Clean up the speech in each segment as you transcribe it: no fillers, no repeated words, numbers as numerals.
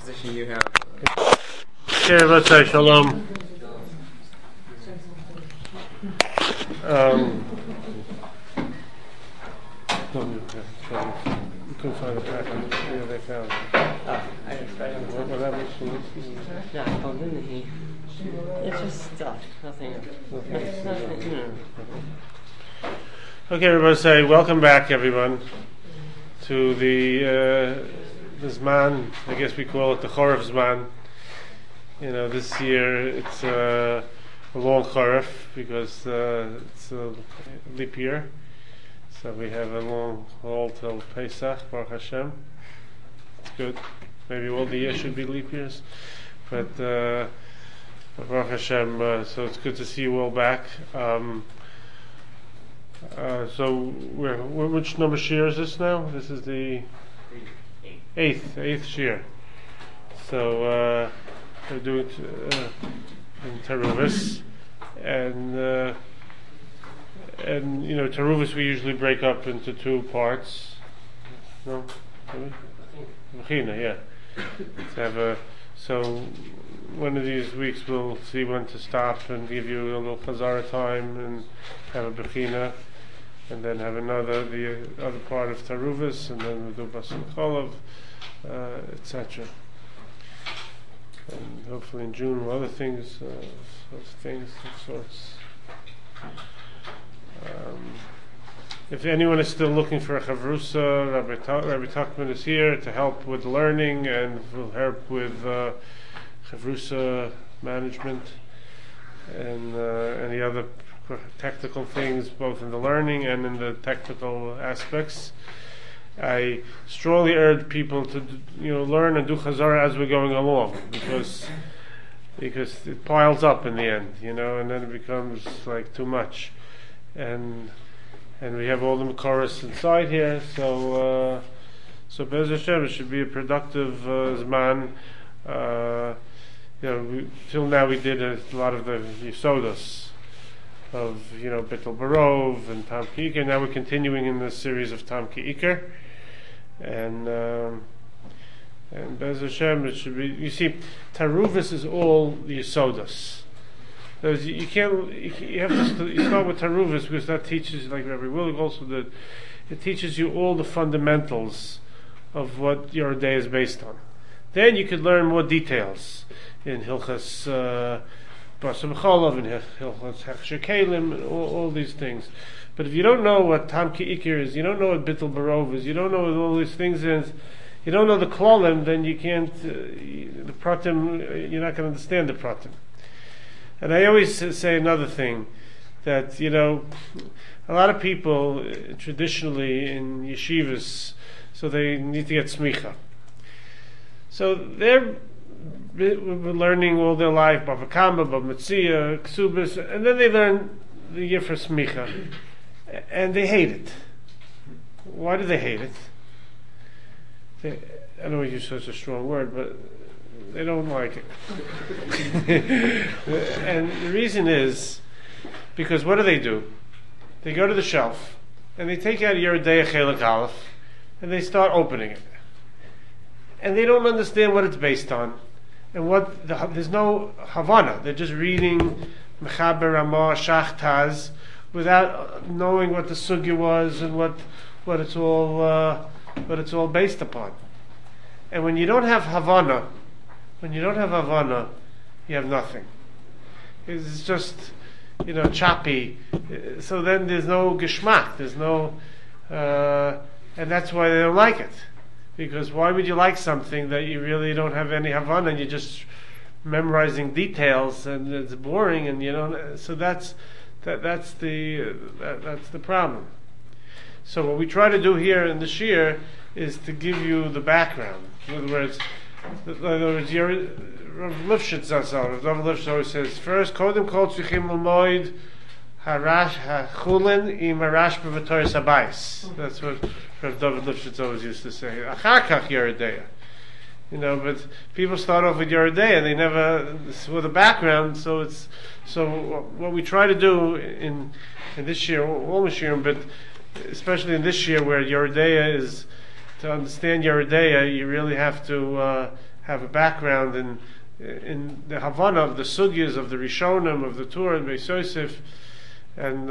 position you have. Okay, let's say shalom. You couldn't find a package. Yeah, they found it. I expect it. What happened to it? Yeah, I found it in here. It's just stuff. Nothing. Okay, everybody say welcome back, everyone, to the Zman. I guess we call it the Chorev Zman. You know, this year it's a long Chorev because it's a leap year. So we have a long haul till Pesach, Baruch Hashem. It's good. Maybe all the years should be leap years. But Baruch Hashem, so it's good to see you all back. So which number shir is this now? This is the eighth shir. So we're doing in Teruvis, and you know, Teruvis we usually break up into two parts. No, Mechina, yeah. So one of these weeks we'll see when to stop and give you a little Chazara time and have a Bechina, and then have the other part of Teruvis, and then we'll do Basar Cholov, etc. And hopefully in June other things, of sorts. If anyone is still looking for a chavrusa, Rabbi Tuckman is here to help with learning and will help with chavrusa management and any other technical things, both in the learning and in the technical aspects. I strongly urge people to learn and do chazara as we're going along, because it piles up in the end, and then it becomes like too much. And we have all the Makoros inside here, so Be'ez Hashem, it should be a productive Zman. Till now we did a lot of the Yisodos of Bittul Barov and Tam Ki Iker. Now we're continuing in the series of Tam Ki Iker, and Be'ez Hashem, it should be. You see, Teruvis is all the Yisodos. You have to start with Teruvis, because that teaches, like Rabbi Willig also did, it teaches you all the fundamentals of what your day is based on. Then you could learn more details in Hilchas Basar Cholov, in Hilchas Hechsher Kelim, and all these things. But if you don't know what Tam Ki Iker is, you don't know what Bittul Barov is, you don't know what all these things is, you don't know the Klolim, then you can't, the Pratim, you're not going to understand the Pratim. And I always say another thing, that a lot of people traditionally in yeshivas, so they need to get smicha. So they're learning all their life Bava Kama, Bava Metzia, Ksubis, and then they learn the year for smicha, and they hate it. Why do they hate it? I don't know if you use such a strong word, but they don't like it. And the reason is because what do? They go to the shelf and they take out Yeridei Chelik Aleph and they start opening it. And they don't understand what it's based on. And there's no Havana. They're just reading Mechaber Ramah Shach Taz without knowing what the sugya was and what it's all based upon. And when you don't have Havana, you have nothing. It's just, choppy. So then there's no geschmack. There's no, and that's why they don't like it. Because why would you like something that you really don't have any Havana and you're just memorizing details and it's boring and you don't. So that's the problem. So what we try to do here in the Shir is to give you the background. In other words, Rav Lifshitz always says, first, Kodem Kol Tzrichim L'moid Chulin Im Harash B'Vatoris Habayis. That's what Rav David Lifshitz always used to say. Achar Kach Yeridei. But people start off with Yeridei and they never with a background. So what we try to do in this year, all Mashirim, but especially in this year where Yeridei is, to understand Yeridei, you really have to have a background in the Havana of the sugyas of the Rishonim, of the Torah, and Beis Yosef, and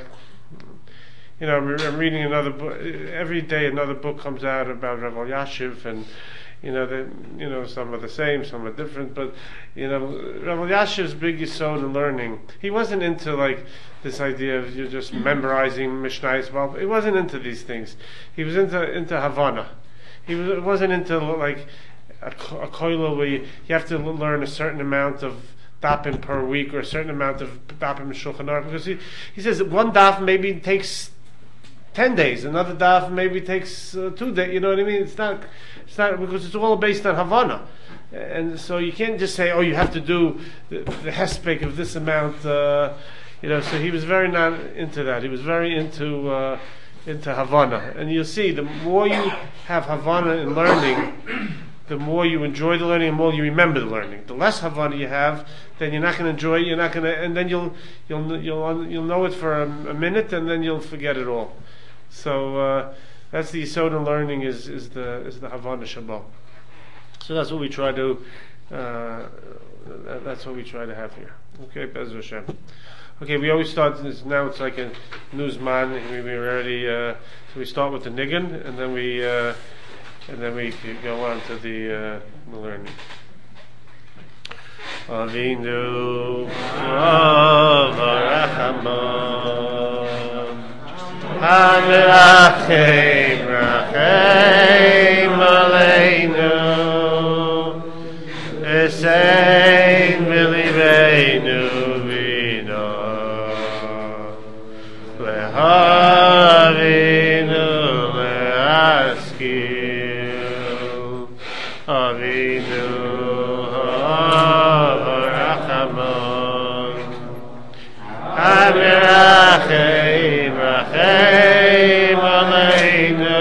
I'm reading another book every day. Another book comes out about Rav Elyashiv, and some are the same, some are different. But Rav Elyashiv's big yesod in learning. He wasn't into like this idea of you're just memorizing Mishnayos. Well, he wasn't into these things. He was into Havana. He wasn't into like a koilel where you have to learn a certain amount of dapim per week or a certain amount of dapim in Shulchan Aruch, because he says that one daf maybe takes 10 days, another daf maybe takes 2 days. You know what I mean? It's not because it's all based on Havana, and so you can't just say, oh, you have to do the hespek of this amount. So he was very not into that. He was very into Havana, and you'll see the more you have Havana in learning, the more you enjoy the learning, and the more you remember the learning. The less Havana you have, then you're not going to enjoy it. You're not going to, and then you'll know it for a minute, and then you'll forget it all. So that's the yesod in learning is the Havana Shabbat. So that's what we try to have here. Okay, Be'ez Hashem. Okay, we always start this now. It's like a newsman. We already so we start with the nigun, and then we could go on to the learning. Avinu Avarachamon Hamerachem Rachem Aleinu Esein V'libeinu Vino Lehavinu Le'askil Avinu Avarachamon Hamerachem Rachem Aleinu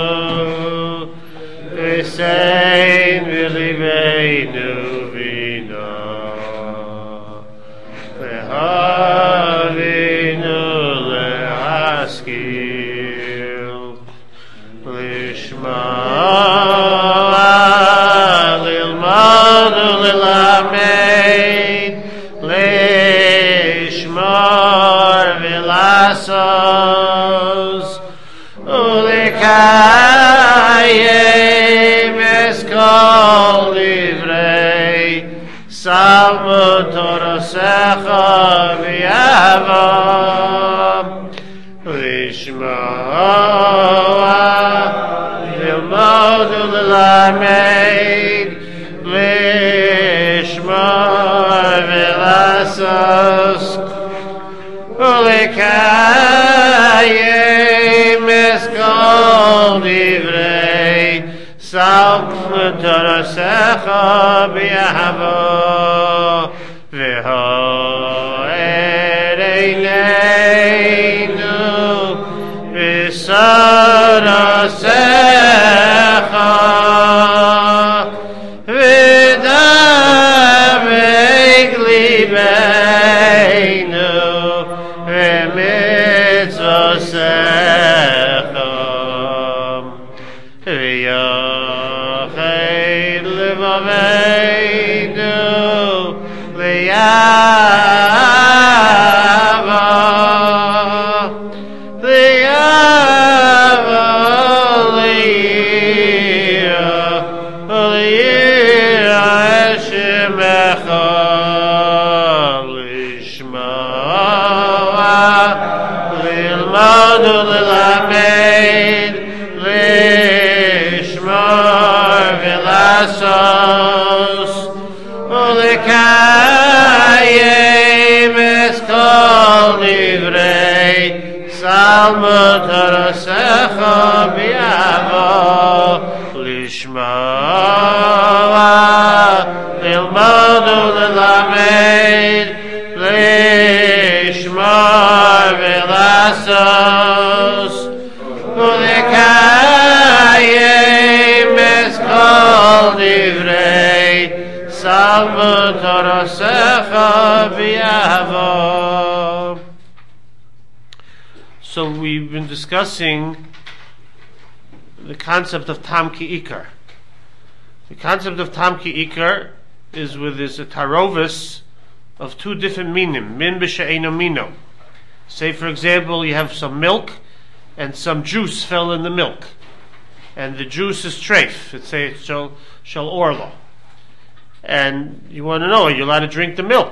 Esein V'libeinu Vino Lehavinu Le'askil Lishma Lilmadu Lilamed Lishmor Vilasos Ulikayim Eskol Livrei Salmud Torosecha V'yavam Lishma Lilmodu Lilamed Lishmor Vilasos Ulikayim Eskol Livrei Salmud Torosecha V'yahavo V'ho'er Eineinu V'sorosecha V'davek libeinu V'mitzvosecha V'yached levaveinu V'yava Lilmadu Lilamed Lishmor Vilasos Ulikayim Eskol Livrei Salmud Torosecha V'yavo Lishma Lilmadu Lilamed Lishmor Vilasos Ulikayim Eskol Livrei Salmud Torosecha V'yavo. So we've been discussing the concept of Tam Ki Ikar. The concept of tam ki ikar is with this tarovis of two different minim, min b'she'eino mino. Say, for example, you have some milk and some juice fell in the milk, and the juice is treif. Let's say it's shel orla, and you want to know, are you allowed to drink the milk?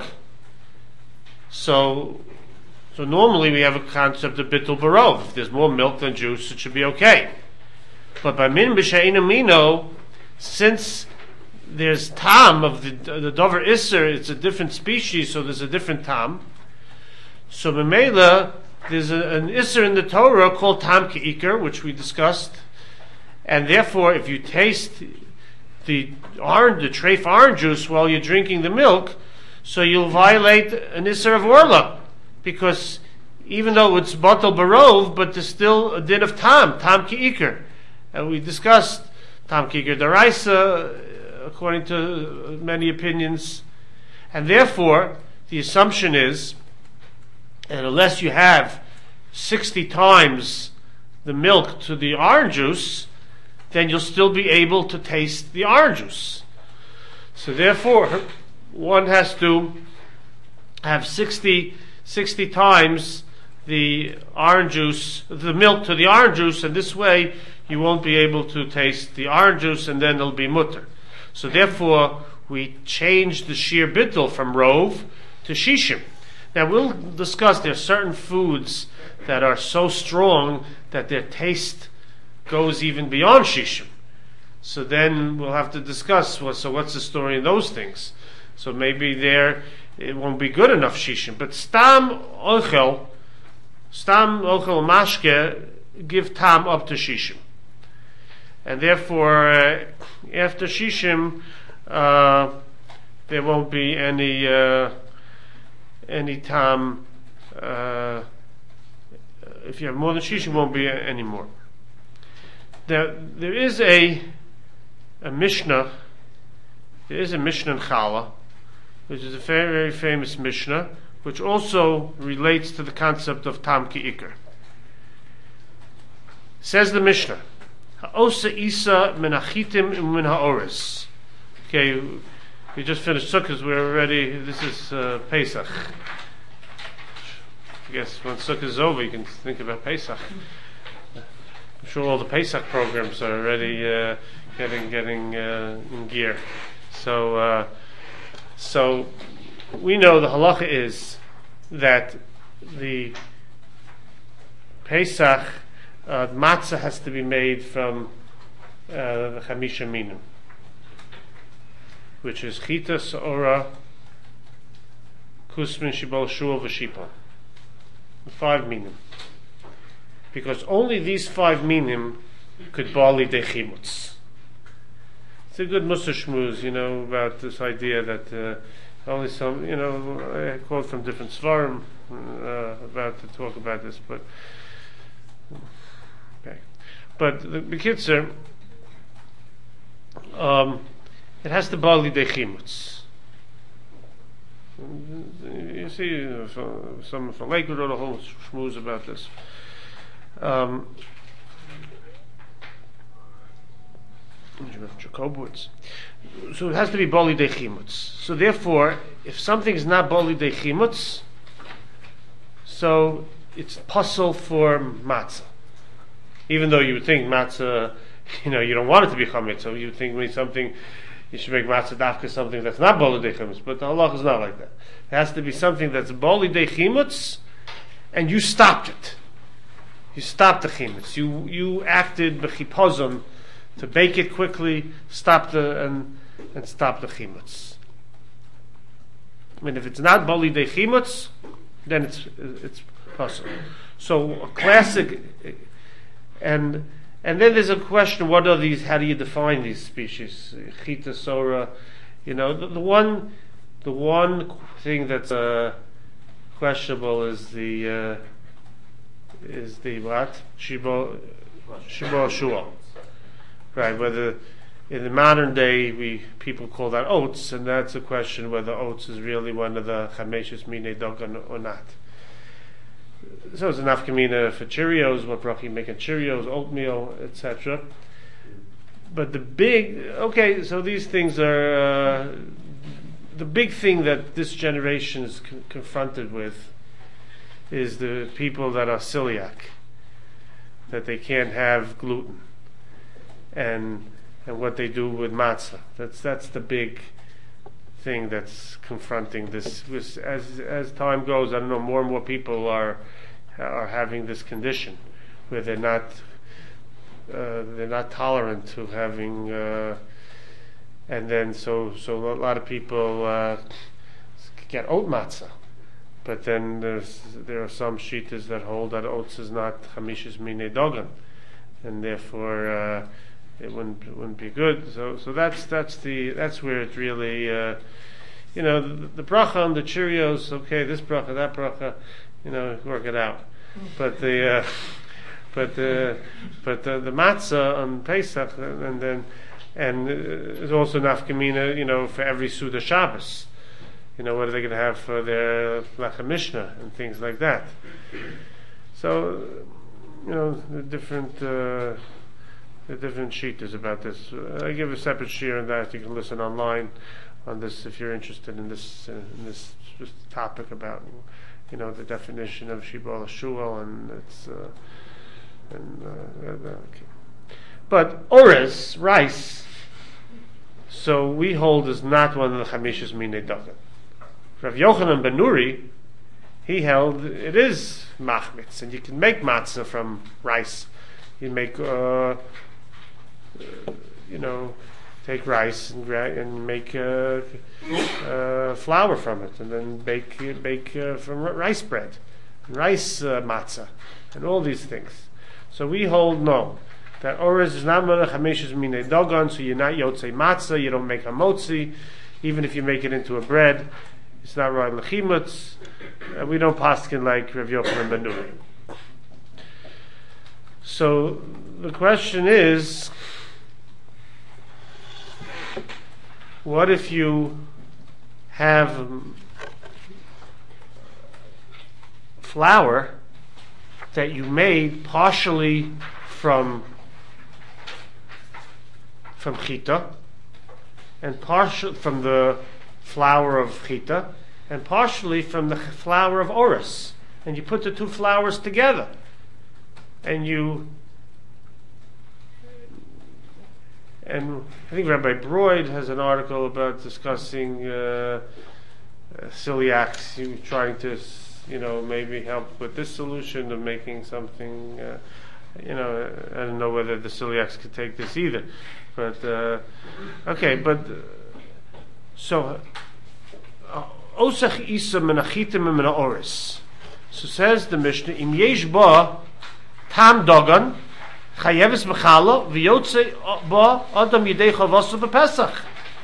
So normally we have a concept of bittul barov. If there's more milk than juice, it should be okay. But by min b'she'eino mino, since there's tam of the dover isser, it's a different species, so there's a different tam. So Memela, there's an isser in the Torah called tam ki ikar, which we discussed, and therefore, if you taste the treif orange juice while you're drinking the milk, so you'll violate an isser of orla, because even though it's batal barov, but there's still a din of tam ki ikar, and we discussed tam ki ikar daraisa, according to many opinions, and therefore the assumption is, and unless you have 60 times the milk to the orange juice, then you'll still be able to taste the orange juice. So therefore, one has to have 60 times the orange juice, the milk to the orange juice, and this way you won't be able to taste the orange juice, and then it'll be mutter. So therefore, we changed the shir bittul from rov to shishim. Now we'll discuss there are certain foods that are so strong that their taste goes even beyond shishim. So then we'll have to discuss, so what's the story in those things? So maybe there it won't be good enough shishim. But stam ochel mashke give tam up to shishim. And therefore, after shishim, there won't be any tam. If you have more than shishim, won't be any more. There is a Mishnah. There is a Mishnah in Chala, which is a very, very famous Mishnah, which also relates to the concept of tam ki ikar. Says the Mishnah, Ha'osa isa min hachitim u'min ha'oris. Okay, we just finished Sukkot. We're already. This is Pesach. I guess when Sukkot is over, you can think about Pesach. I'm sure all the Pesach programs are already getting in gear. So we know the halacha is that the Pesach matzah has to be made from the Chamisha Minim, which is chita, seora, kusmin, shibol, shul, v'shipol. 5 minim. Because only these 5 minim could bali de chimutz. It's a good Mussar shmuz, about this idea that only some, I quote from different svarim about to talk about this, but okay. But the B'kitzur, it has to bali de chimutz. You see, some from Lakewood wrote a whole shmooze about this. Jacobowitz. So it has to be bali de chimutz. So therefore, if something is not bali de chimutz, so it's puzzle for matzah. Even though you would think matzah, you don't want it to be chametz, so you would think when something, you should make matzah dafka something that's not bali de chimutz, but the halach is not like that. It has to be something that's bali de chimutz, and you stopped it. You stopped the chimutz. You acted b'chipozon to bake it quickly, stop and stop the chimutz. I mean, if it's not bali de chimutz, then it's possible. So a classic, and then there's a question: what are these? How do you define these species? Chita, sora, the one thing that's questionable is the what? Shibo shua. Right, whether in the modern day people call that oats, and that's a question whether oats is really one of the chameshes minei dogan or not. So it's a nafkamina for Cheerios, what bracha you make in Cheerios, oatmeal, etc. the so these things are the big thing that this generation is confronted with is the people that are celiac, that they can't have gluten, and what they do with matzah. That's the big thing that's confronting this. As time goes, I don't know, more and more people are having this condition where they're not tolerant to having, and then so a lot of people get oat matzah, but then there are some shittas that hold that oats is not chamishas minei dogan, and therefore it wouldn't be good. So that's where it really, the bracha on the Cheerios, okay, this bracha, that bracha, work it out, but the matzah on Pesach, and it's also nafkamina, for every Suda Shabbos. What are they going to have for their Lechem Mishnah and things like that? So, the different shittas about this. I give a separate shir on that. You can listen online on this if you're interested in this topic about the definition of Shibboleth Shul, and it's okay. But orez, rice, so we hold is not one of the chamishas minei dogan. Rav Yochanan ben Nuri, he held it is machmitz, and you can make matzah from rice. You make take rice and make flour from it, and then bake from rice bread, rice matzah, and all these things. So we hold no, that orez is not melech hameshus minei dogan, so you're not yotzei matzah, you don't make a motzi, even if you make it into a bread, it's not right lechimutz. We don't paskin like Rav Yochanan ben Nuri. So the question is, what if you have flour that you made partially from chita, and partially from the flour of chita, and partially from the flour of orez, and you put the two flours together, and I think Rabbi Broid has an article about discussing celiacs, trying to maybe help with this solution of making something. I don't know whether the celiacs could take this either, but okay. But so osach isa menachitim min orez. So says the Mishnah, im yesh ba tam dogan chayeves mechala v'yotze ba adam yidei chavasu b'pesach.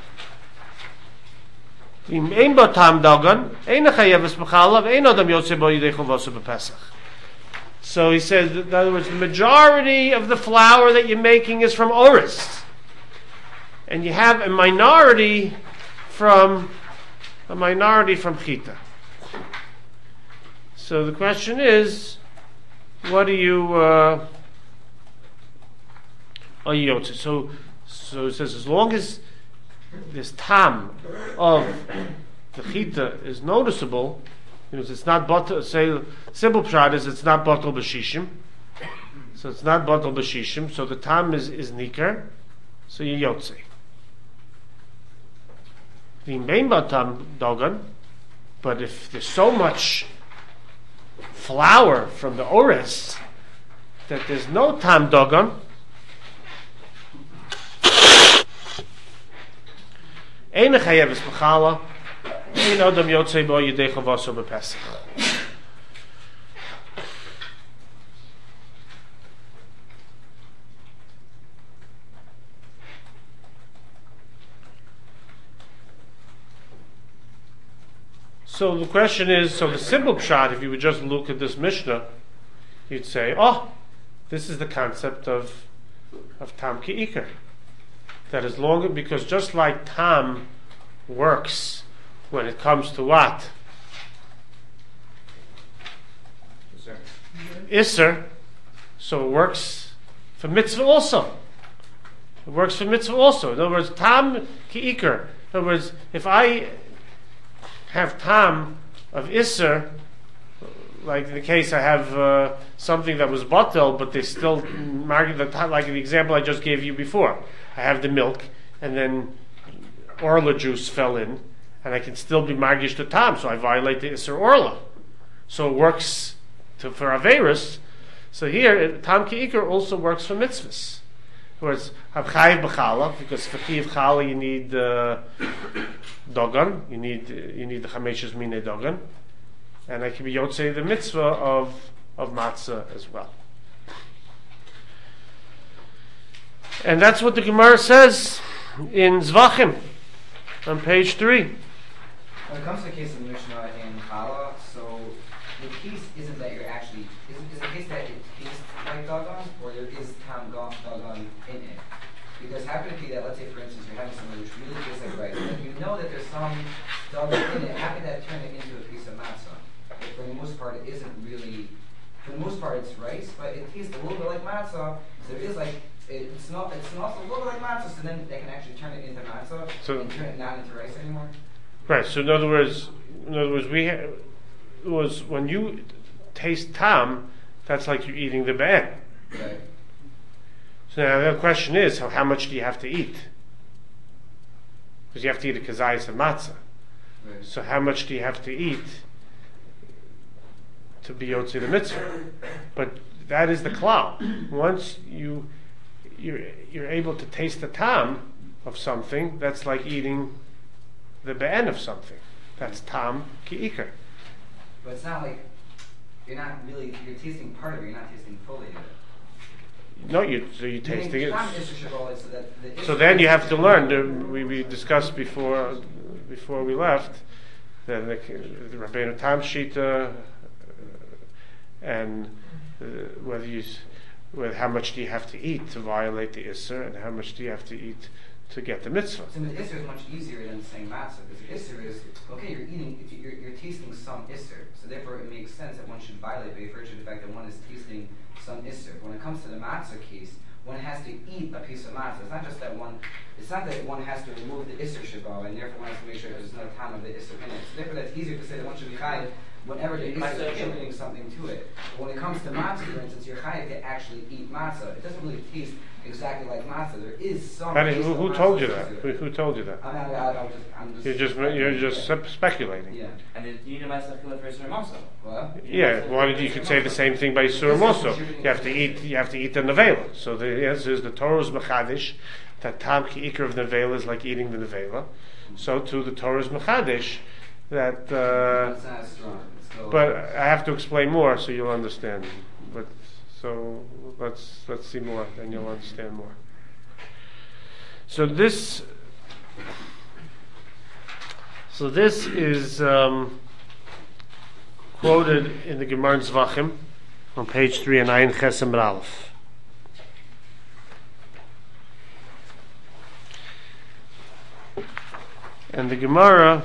Im ein ba tam dogan ein chayeves mechala v'ein adam yotze ba yidei chavasu b'pesach. So he says, in other words, the majority of the flour that you're making is from orez, and you have a minority from chita. So the question is, what do you yotze? So it says, as long as this tam of the chita is noticeable, it's not batal. Say simple pshat is it's not batal b'shishim. So it's not batal b'shishim. So the tam is nikar. So you yotze. The main batam dogan. But if there's so much flour from the orez that there's no tam dogan, ein chayeves b'chala. So the question is, so the simple pshat, if you would just look at this Mishnah, you'd say, this is the concept of tam ki'ikar. That is longer, because just like tam works when it comes to what? Isser. So it works for mitzvah also. It works for mitzvah also. In other words, tam ki iker. In other words, if I have tam of isser, like in the case I have something that was batel, but they still like the example I just gave you before. I have the milk, and then orla juice fell in, and I can still be margish to tam, so I violate the isser orla. So it works for averis. So here, tam ki iker also works for mitzvahs. In other words, chayiv b'chala, because for chayiv chala you need dogan, you need the chameshes mine dogan, and I can be yotzei the mitzvah of matzah as well. And that's what the Gemara says in Zvachim on page 3. When it comes to the case of the Mishnah in Chala, so the case isn't that you're actually is the case that it tastes like dogon, or there is tam dogon in it. Because how could it be that, let's say for instance, you're having something which really tastes like rice, but you know that there's some dogon in it, how could that turn it into a piece of matzah? But for the most part, it isn't really, for the most part it's rice, but it tastes a little bit like matzah, so there is like, it's not a little bit like matzah, so then they can actually turn it into matzah and turn it not into rice anymore? Right, so in other words, was when you taste tam, that's like you're eating the be'en. Right. So now the question is, how much do you have to eat? Because you have to eat a kazayas of matzah. Right. So how much do you have to eat to be yotzi the mitzvah? But that is the klal. Once you're able to taste the tam of something, that's like eating the be'en of something. That's tam ki iker. But it's not like you're tasting part of it, you're not tasting fully of it. No, you're tasting it. So then you have to learn. We discussed before we left that the Rabbeinu Tam Shita and how much do you have to eat to violate the Isser, and how much do you have to eat to get the mitzvah. So the Isser is much easier than saying matzah, because the Isser is, okay, you're tasting some Isser, so therefore it makes sense that one should violate by virtue of the fact that one is tasting some Isser. When it comes to the matzah case, one has to eat a piece of matzah. It's not that one has to remove the Isser shabbat, and therefore one has to make sure there's no time of the Isser in it. So therefore that's easier to say that one should be chayiv whenever the Isser is contributing something to it. But when it comes to matzah, for instance, you're chayiv to actually eat matzah. It doesn't really taste exactly like matzah. There is some. Who told you that? Who told you that? I'm just. You're just speculating. Yeah. And you need a matzah for Surim also. What? Yeah. You could say the same thing by Surim also. You have to eat the nevela. So the answer is the Torah is mechadish. That tam ki ikar of nevela is like eating the nevela. So too the Torah is mechadish. That. That's not as strong. But I have to explain more so you'll understand. But so let's see more, then you'll understand more. So this is quoted in the Gemara in Zvachim on page 3 and Ayin Chesem Aleph. And the Gemara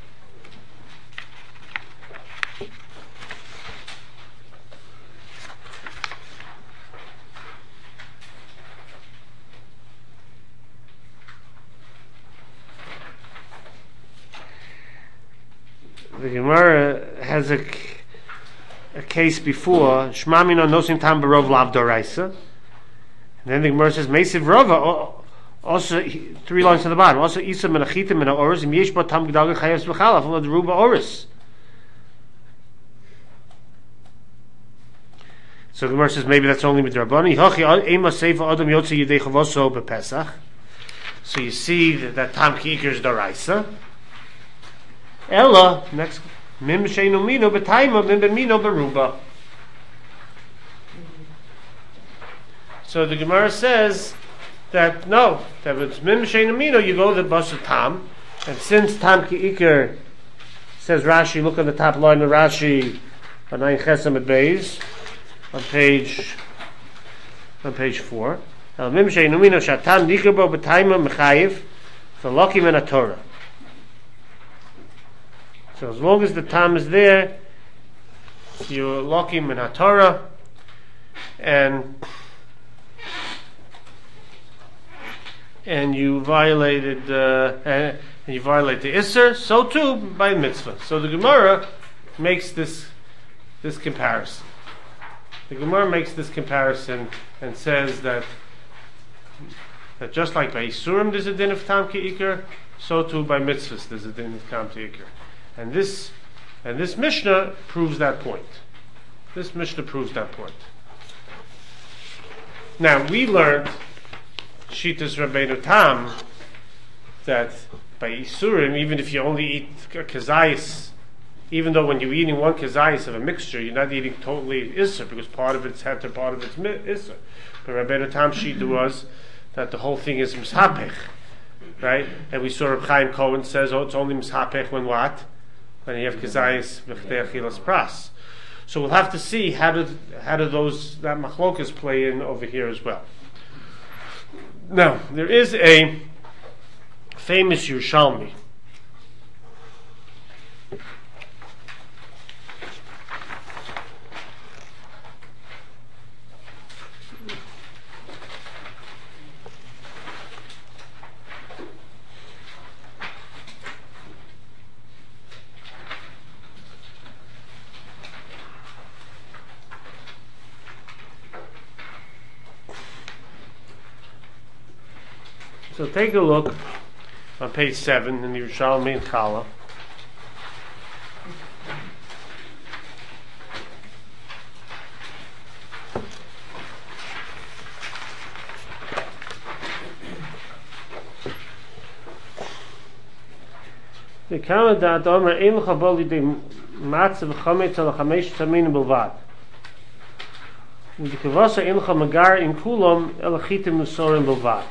has a case before Shmamino Nosim Tam Barov Lav Doraisa, and then the Gemara says Meisiv Rova also 3 lines to the bottom. Also Isa Menachitim Mena Oris Im Yesh Bo Tam Gdaga Chayes B'Chalaf Ulad Ruba Oris. So the Gemara says maybe that's only with Rabbani. Hachi Ema Seifa Adam Yotze Yidei Chavoso BePesach. So you see that Tam Ki Iker is Doraisa. Ella, next, Mim Sheinu Mino B'Taima Mim B'Mino B'Ruba. So the Gemara says that no, that it's Mim Sheinu Mino, you go to the bus of Tam, and since Tam Ki Iker, says Rashi, look on the top line of Rashi, on Ayin Chesem at Beis, on page 4. Mim Sheinu Mino Shatam Nikar Bo B'Taima Mechayiv, V'Lokim En HaTorah. So as long as the tam is there, you're lokim in HaTorah, and you violated and you violate the Isser, so too by mitzvah. So the Gemara makes this comparison. The Gemara makes this comparison and says that just like by Isurim there's a din of Tam Ke'ikr, so too by mitzvahs there's a din of Tam Ke'ikr. And this Mishnah proves that point. This Mishnah proves that point. Now, we learned Shitas Rabbeinu Tam that by Isurim, even if you only eat kazayis, even though when you're eating one kazayis of a mixture, you're not eating totally Isser, because part of it's heter, part of it's Isser. But Rabbeinu Tam Shita was that the whole thing is Mishapech, right? And we saw Reb Chaim Cohen says, it's only Mishapech when what? When you have kazayis v'chtei achilas pras. So we'll have to see how do that machlokas play in over here as well. Now, there is a famous Yerushalmi. So take a look on page 7 in the Yerushalmi and Chala. The Kama dat Omer ein chaboli de matzav chametz al chamesh tamin bilvad. The kavasa ein chamagar in kulam el chitim musorim bilvad.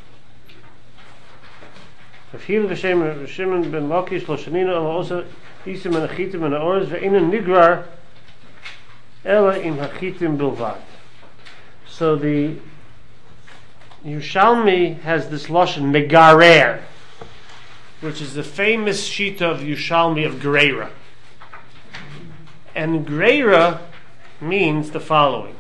V'fil v'shem Shimon ben Lakish lo shanina al osa isim en hachitim en haorz ve'inen nigrar ela im hachitim bilvad. So the Yerushalmi has this lashon megarer, which is the famous shita of Yerushalmi of Greira. And Greira means the following: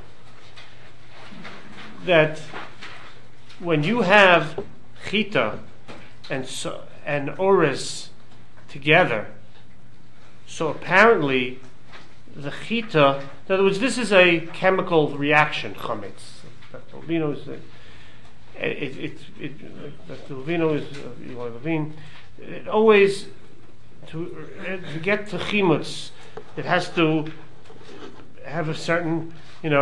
that when you have chita and orez together, so apparently the chita, in other words, this is a chemical reaction, chametz. Dr. Levino is Dr. Levino is Eli Levine. It always to get to chimutz, it has to have a certain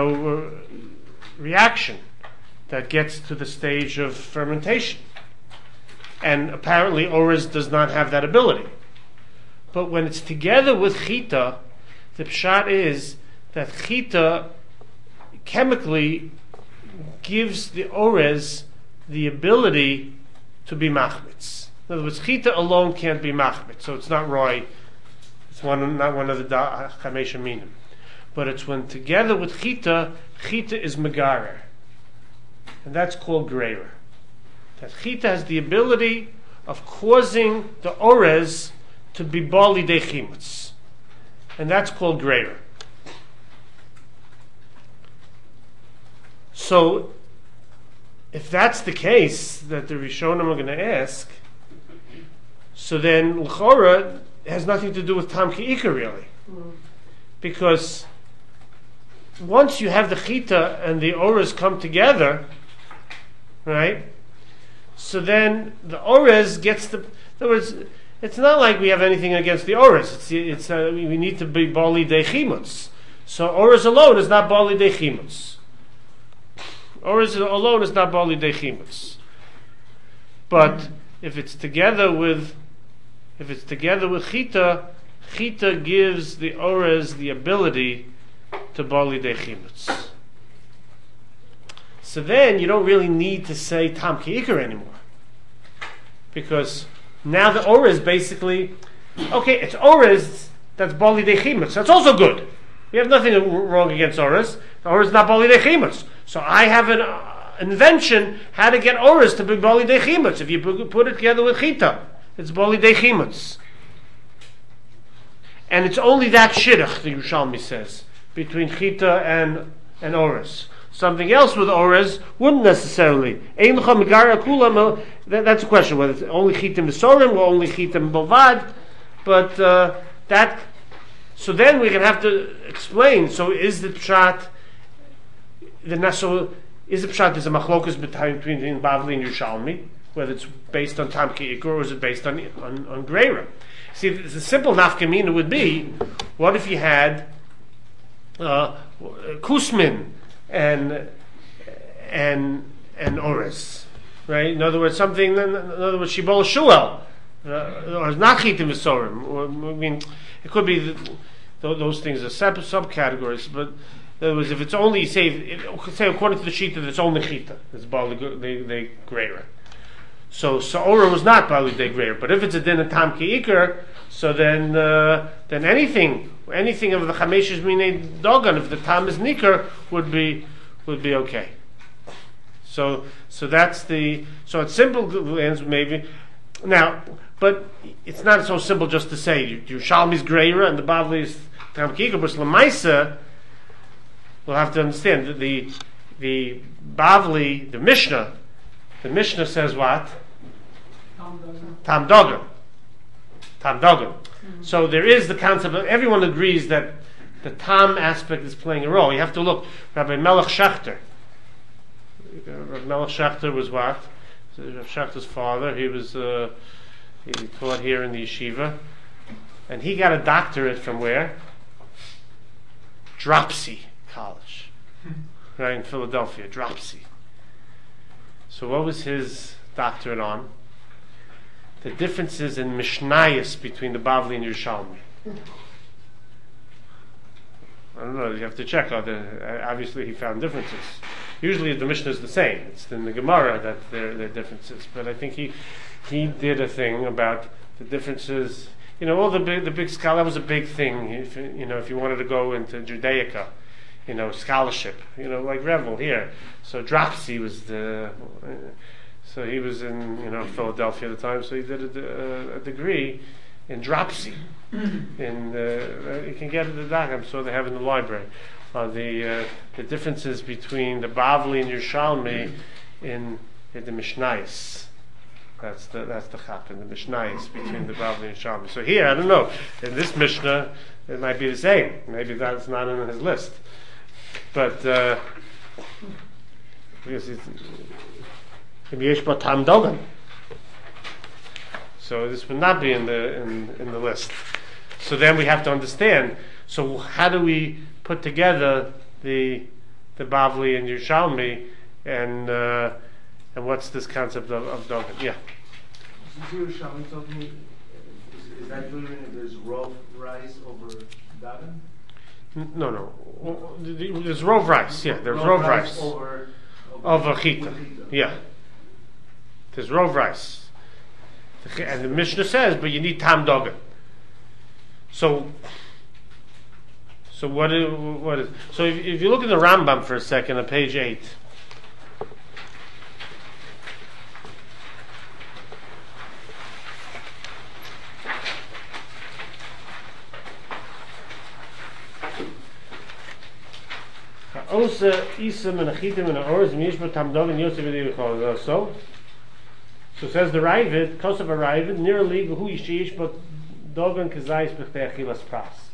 reaction that gets to the stage of fermentation. And apparently orez does not have that ability. But when it's together with chita, the pshat is that chita chemically gives the orez the ability to be machmitz. In other words, chita alone can't be machmitz, so it's not roy. It's not one of the chamesh minim. But it's when together with chita is megarer. And that's called greira. That chita has the ability of causing the orez to be bali de chimutz, and that's called greira. So, if that's the case that the Rishonim are going to ask, so then l'chora has nothing to do with tam ki'ikar really, because once you have the chita and the orez come together, right? So then the orez gets the. In other words, it's not like we have anything against the orez. We need to be bali de chimutz. So orez alone is not bali de chimutz. Orez alone is not bali de chimutz. But if it's together with chita, chita gives the orez the ability to bali de chimutz. So then you don't really need to say tam ki'ikar anymore, because now the orez basically, okay, it's orez that's bali de chimutz. That's also good. We have nothing wrong against orez. The orez is not bali de chimutz. So I have an invention how to get orez to be bali de chimutz. If you put it together with chita, it's bali de chimutz. And it's only that shidduch, the Yerushalmi says, between chita and orez. something else with Orez wouldn't necessarily. That's a question, whether it's only Chitim V'Sorim or only Chitim Bovad. But that, so then we're going to have to explain, so is the Pshat, there's a machlokus between Bavli and Yerushalmi, whether it's based on Tam Ki'ikr or is it based on Greira. See, the simple nafkamina would be, what if you had Kusmin and Ores, right? In other words, Shibol Shuel, or not Chitim V'Sorim. I mean, it could be those things are subcategories, but in other words, if it's only, say according to the Shita, it's only Chita, it's Bali de Greira. So Ora was not Bali de Greira, but if it's a din of Tam Ki'ikr, so then anything of the Chameshes Minei Dogan, if the Tam is Nikr, would be okay. So that's so it's simple ends maybe. Now, but it's not so simple just to say Yerushalmi is Greira and the Bavli is Tam Ki'ikr, but Lamaisa, we'll have to understand that the Bavli, the Mishnah says what? Tam Dogan. So there is the concept of, everyone agrees that the Tam aspect is playing a role. You have to look, Rabbi Melech Shachter. Rabbi Melech Shachter was what? Rabbi Shachter's father. He taught here in the yeshiva. And he got a doctorate from where? Dropsy College. Right, in Philadelphia, Dropsy. So what was his doctorate on? The differences in Mishnayos between the Bavli and Yerushalmi. I don't know, you have to check out obviously he found differences. Usually the Mishnah is the same. It's in the Gemara that there are differences. But I think he did a thing about the differences. All the big scholar, that was a big thing. If you wanted to go into Judaica, scholarship, like Revel here. So Dropsy was so he was in, Philadelphia at the time, so he did a degree in Dropsy. You can get it at the doc, I'm sure they have in the library. The differences between the Bavli and Yerushalmi in the Mishnayos. That's the chap in the Mishnayos between the Bavli and Yerushalmi. So here, I don't know, in this Mishnah, it might be the same. Maybe that's not in his list. But because it's Tam Dogan. So this would not be in the list. So then we have to understand. So how do we put together the Bavli and Yerushalmi, and what's this concept of Dogan? Yeah. Yerushalmi told me, is that doing if there's raw rice over Dagan? No. There's raw rice. Yeah, there's raw rice over chita. Yeah. There's raw rice. And the Mishnah says, but you need Tam Dogan. So what is? So if you look at the Rambam for a second on page 8. So says the Ravid, Kosav Ravid, nearly who yishish, but Dogan Kazais B'chtei Achilas Pras.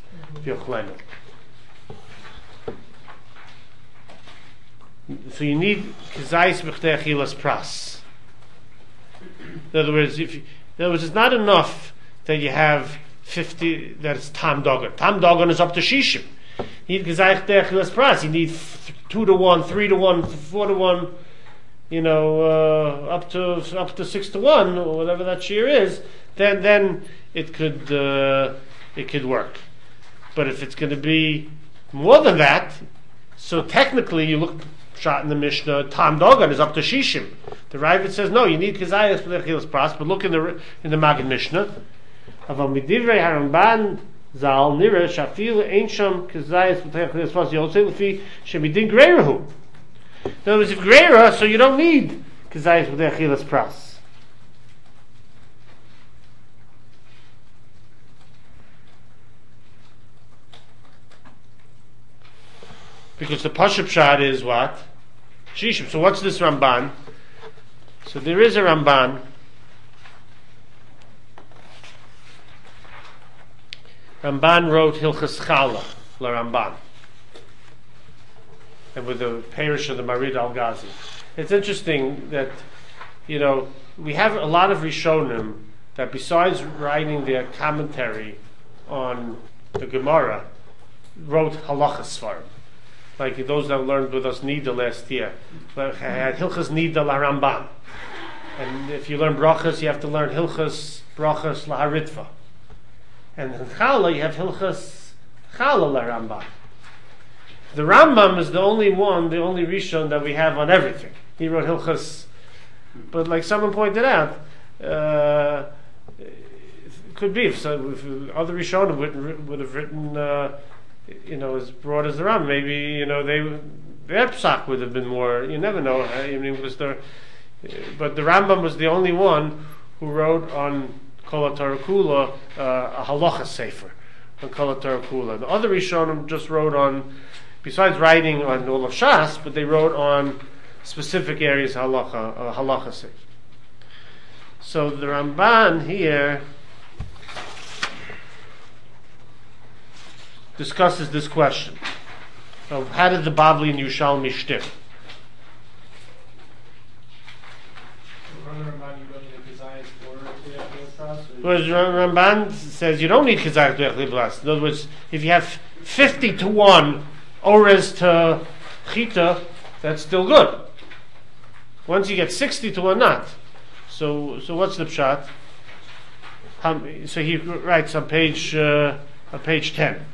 So you need Kazais B'chtei Achilas Pras. In other words, it's not enough that you have 50, that it's Tam Dogan. Tam Dogan is up to Shishim. You need Kazais B'chtei Achilas Pras. You need 2 to 1, 3 to 1, 4 to 1. Up to 6 to 1 or whatever that shear is, then it could work. But if it's going to be more than that, so technically you look shot in the Mishnah, Tam Dogan is up to Shishim. The Ravid says no, you need Kazayas for the Chilas Pras. But look in the Maggid Mishnah. Aval midivrei Haramban zal nira shafil ein sham Kazayas for the Chilas Pras yosei lefi shemidin greirahu. In other words, if Greira, so you don't need Kazayas with Achilas Pras. Because the Pashup Shad is what? Shishim. So what's this Ramban? So there is a Ramban. Ramban wrote Hilchas Chala, La Ramban. And with the parish of the Marid al-Ghazi. It's interesting that, we have a lot of Rishonim that besides writing their commentary on the Gemara, wrote halachas svarim. Like those that learned with us Nida last year. Like had Hilchas Nida la Ramban. And if you learn brachas, you have to learn Hilchas brachas la Haritva. And in Chala, you have Hilchas Chala la Ramban. The Rambam is the only Rishon that we have on everything. He wrote Hilchas, but like someone pointed out, it could be if other Rishonim would have written, as broad as the Rambam. Maybe their psak would have been more. You never know. But the Rambam was the only one who wrote on Kol HaTorah Kula a halacha sefer on Kol HaTorah Kula. The other Rishonim just wrote on. Besides writing on all of Shas, but they wrote on specific areas of halacha sefer. So the Ramban here discusses this question of how did the Bavli and Yushalmi shtick? Whereas Ramban says you don't need Kazakh to Echli. In other words, if you have 50-1 Orez to Chita, that's still good. Once you get 60-1, not. So what's the pshat? So he writes on page 10.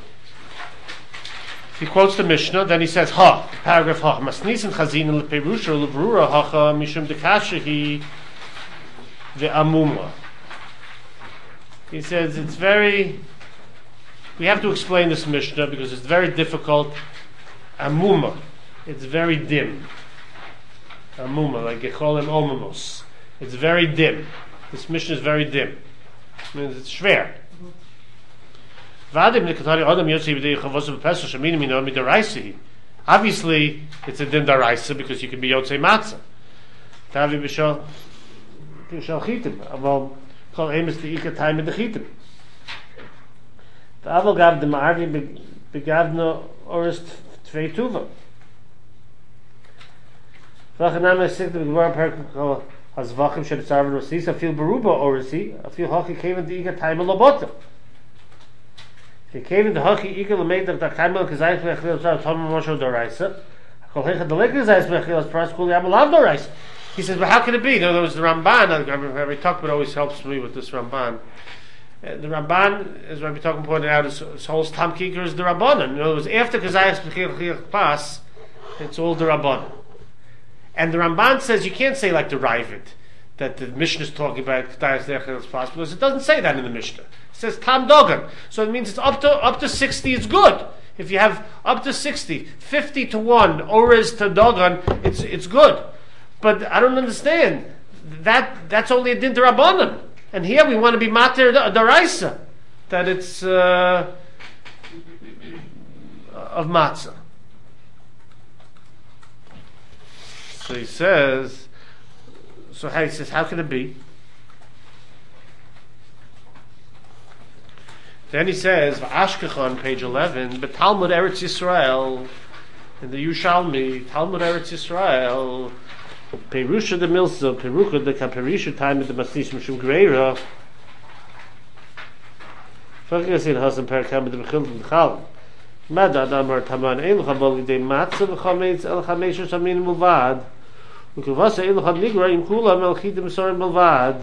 He quotes the Mishnah, then he says, paragraph Masnisin Chazin lePerusha leVrura Hacha Mishum Dekashehi ve'Amuma. He says we have to explain this Mishnah because it's very difficult. Amuma, it's very dim. Amuma, like Gecholim Omamos. It's very dim. This Mishnah is very dim. It means it's schwer. Obviously, it's a din daraisa because you can be yotzei matzah. Tavi b'shal chitim. Aval kol emes de'ika time dechitim. The aval gav the ma'arvi begavno orist tvei tuva. V'achanam esik the begvar perk kol hazvachim shetzarvan rosis afil beruba orisi afil hachi kevan de'ika time lobota. He came in the hockey eagle made the Kaimel Kazai Mechil Tom Mosho Doraisa. Kolhecha the Lakers as Mechil as Pras Kuli Amalav Doraisa. He says, but how can it be? There was the Ramban, Rabbi Tuckman always helps me with this Ramban. The Ramban, as Rabbi Tuckman pointed out, his whole Tam Kiker is the Rabbanan. In other words, after Kazai Mechil Pas, it's all the Rabbanan. And the Ramban says you can't say like the Ravid, that the Mishnah is talking about Kazai Mechil Pas, because it doesn't say that in the Mishnah. It says Tam Dogan. So it means it's up to 60, it's good. If you have up to 60, 50-1, Orez to Dogan, it's good. But I don't understand. That's only a din d'Rabbanan. And here we want to be mater d'Oraisa. That it's of matzah. So he says, how can it be? Then he says, Ashkechon, page 11, but Talmud Eretz Yisrael, in the Yushalmi, Talmud Eretz Yisrael, Perusha de Milsa, Perucha de Kaperisha time at the Masnish Mishum Greira, Fakiasin Hasan Perkam de Bechil de Chal, Madad Amar Taman, Elucha Boli de Matzah, Chametz, El Chamesha Shamin Mulvad, Ukuvasa Elucha Nigra, Im Kula, Melchidim Sorim Mulvad,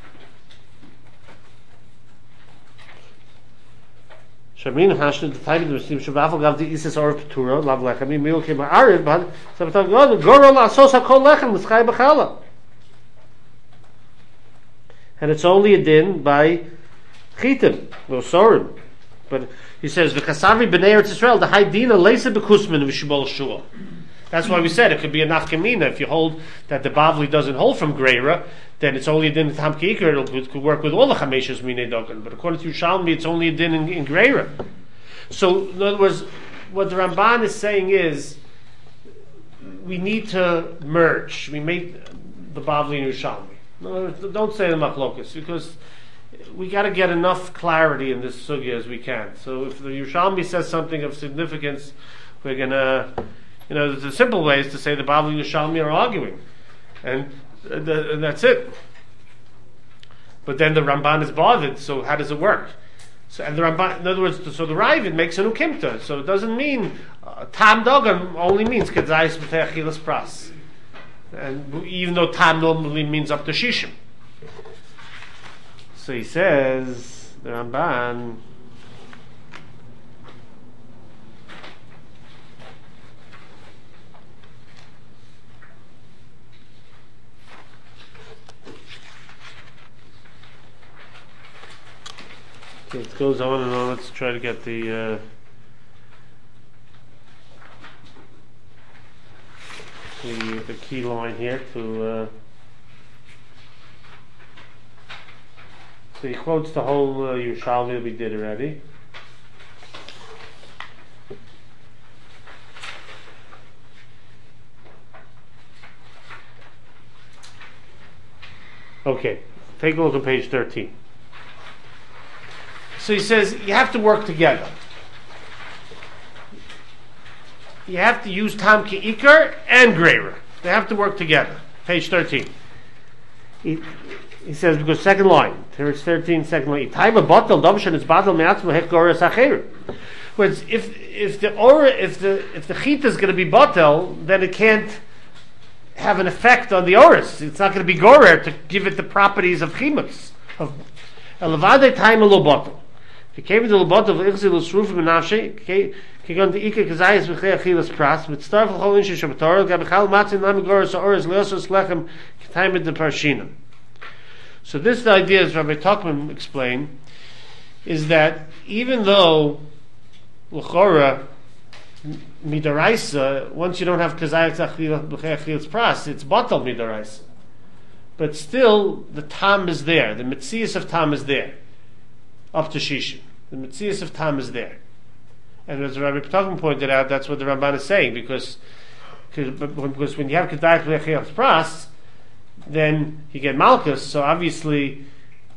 Shamin Hashna the time of the Muslim Shabafal gav the Isis or Petura, Lav Lechem, Mil came Arib, but Sabbath God, Gorol Asosa Kol Lechem, the Sky Bachala. And it's only a din by Chitim, or Sorim. But he says, V'kasavi b'nei Eretz Yisrael, the high dina leisa b'kusmin v'shibol shua. That's why we said it could be a nafkamina. If you hold that the Bavli doesn't hold from Greira, then it's only a din Tam Kiker. It could work with all the Chameshas Minei Dogan. But according to Yushalmi, it's only a din in Greira. So, in other words, what the Ramban is saying is we need to merge. We made the Bavli and Yerushalmi. No, don't say the Machlokas, because we got to get enough clarity in this sugya as we can. So if the Yerushalmi says something of significance, we're gonna, the simple way is to say the Bavli and Yerushalmi are arguing, and that's it. But then the Ramban is bothered. So how does it work? So, and the Ramban, in other words, so the Ravid makes an ukimta. So it doesn't mean tam dogan only means kedzayis b'te'achilas pras, and even though tam normally means up to shishim. So he says the Ramban. It goes on and on. Let's try to get the key line here to. So he quotes the whole Yerushalmi that we did already. Okay, take a look at page 13. So he says you have to work together. You have to use Tam Ke'ikar and Greira. They have to work together. Page 13. He says, because second line, page 13, second line. Whereas if the chita is going to be batel, then it can't have an effect on the oris. It's not going to be gorer to give it the properties of chimus. Of elevade time a lo batel. If you came to the batel of ichzilus ruf menashe, kigon the ike kazayis v'chei achilas pras, with star for chol inshe shabator, gabichal matzin lam gorer oris leosos lechem time the parshinam. So this the idea, as Rabbi Tuchman explained, is that even though l'chora midaraisa, once you don't have kazayis achilas pras, it's batal midaraisa, but still the tam is there, the mitzias of tam is there, up to shishim. The mitzias of tam is there, and as Rabbi Tuchman pointed out, that's what the Ramban is saying, because when you have kazayis achilas pras, then you get Malchus, so obviously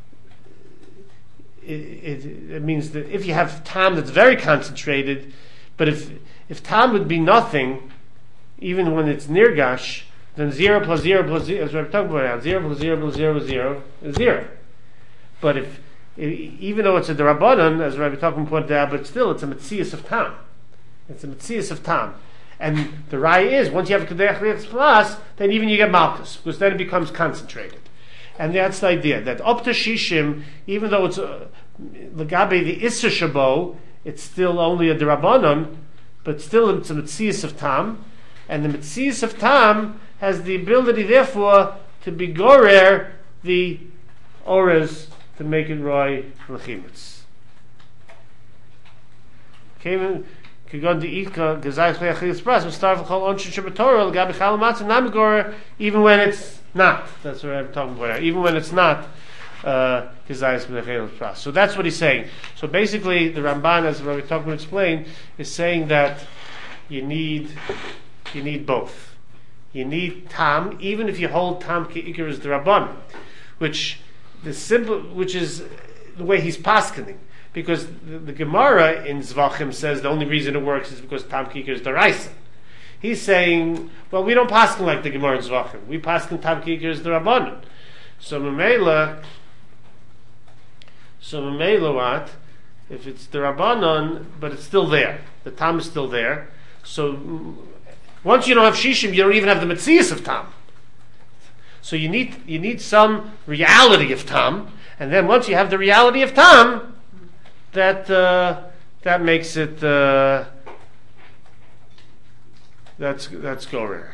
it means that if you have Tam that's very concentrated, but if Tam would be nothing, even when it's Nirgash, then 0 plus 0 plus 0, as we're talking about, 0 plus 0 plus 0 is 0 is 0. But even though it's a Darabanan, as Rabbi Tuchman pointed out, but still it's a Metzias of Tam. It's a Metzias of Tam. And the raya is, once you have Kedech Liach Plus, then even you get Malchus, because then it becomes concentrated. And that's the idea, that up to Shishim, even though it's Lagabe the Issa Shabo, it's still only a Derabanan, but still it's a Metzias of Tam, and the Metzias of Tam has the ability, therefore, to be Gorer the Ores, to make it Roy Lechimitz. Okay, even when it's not. That's what I'm talking about. Even when it's not, so that's what he's saying. So basically, the Ramban, as Rabbi Tuchman explained, is saying that you need both. You need tam, even if you hold tam ke'ikar as the Rabban, which is the way he's paskening. Because the Gemara in Zvachim says the only reason it works is because Tam Kikar is Daraisa. He's saying, well, we don't paskin like the Gemara in Zvachim. We paskin Tam Kikar is the Rabbanon. So Mamela what? If it's the Rabbanon, but it's still there. The Tam is still there. So once you don't have Shishim, you don't even have the Metzias of Tam. So you need some reality of Tam. And then once you have the reality of Tam, that makes it that's gorer.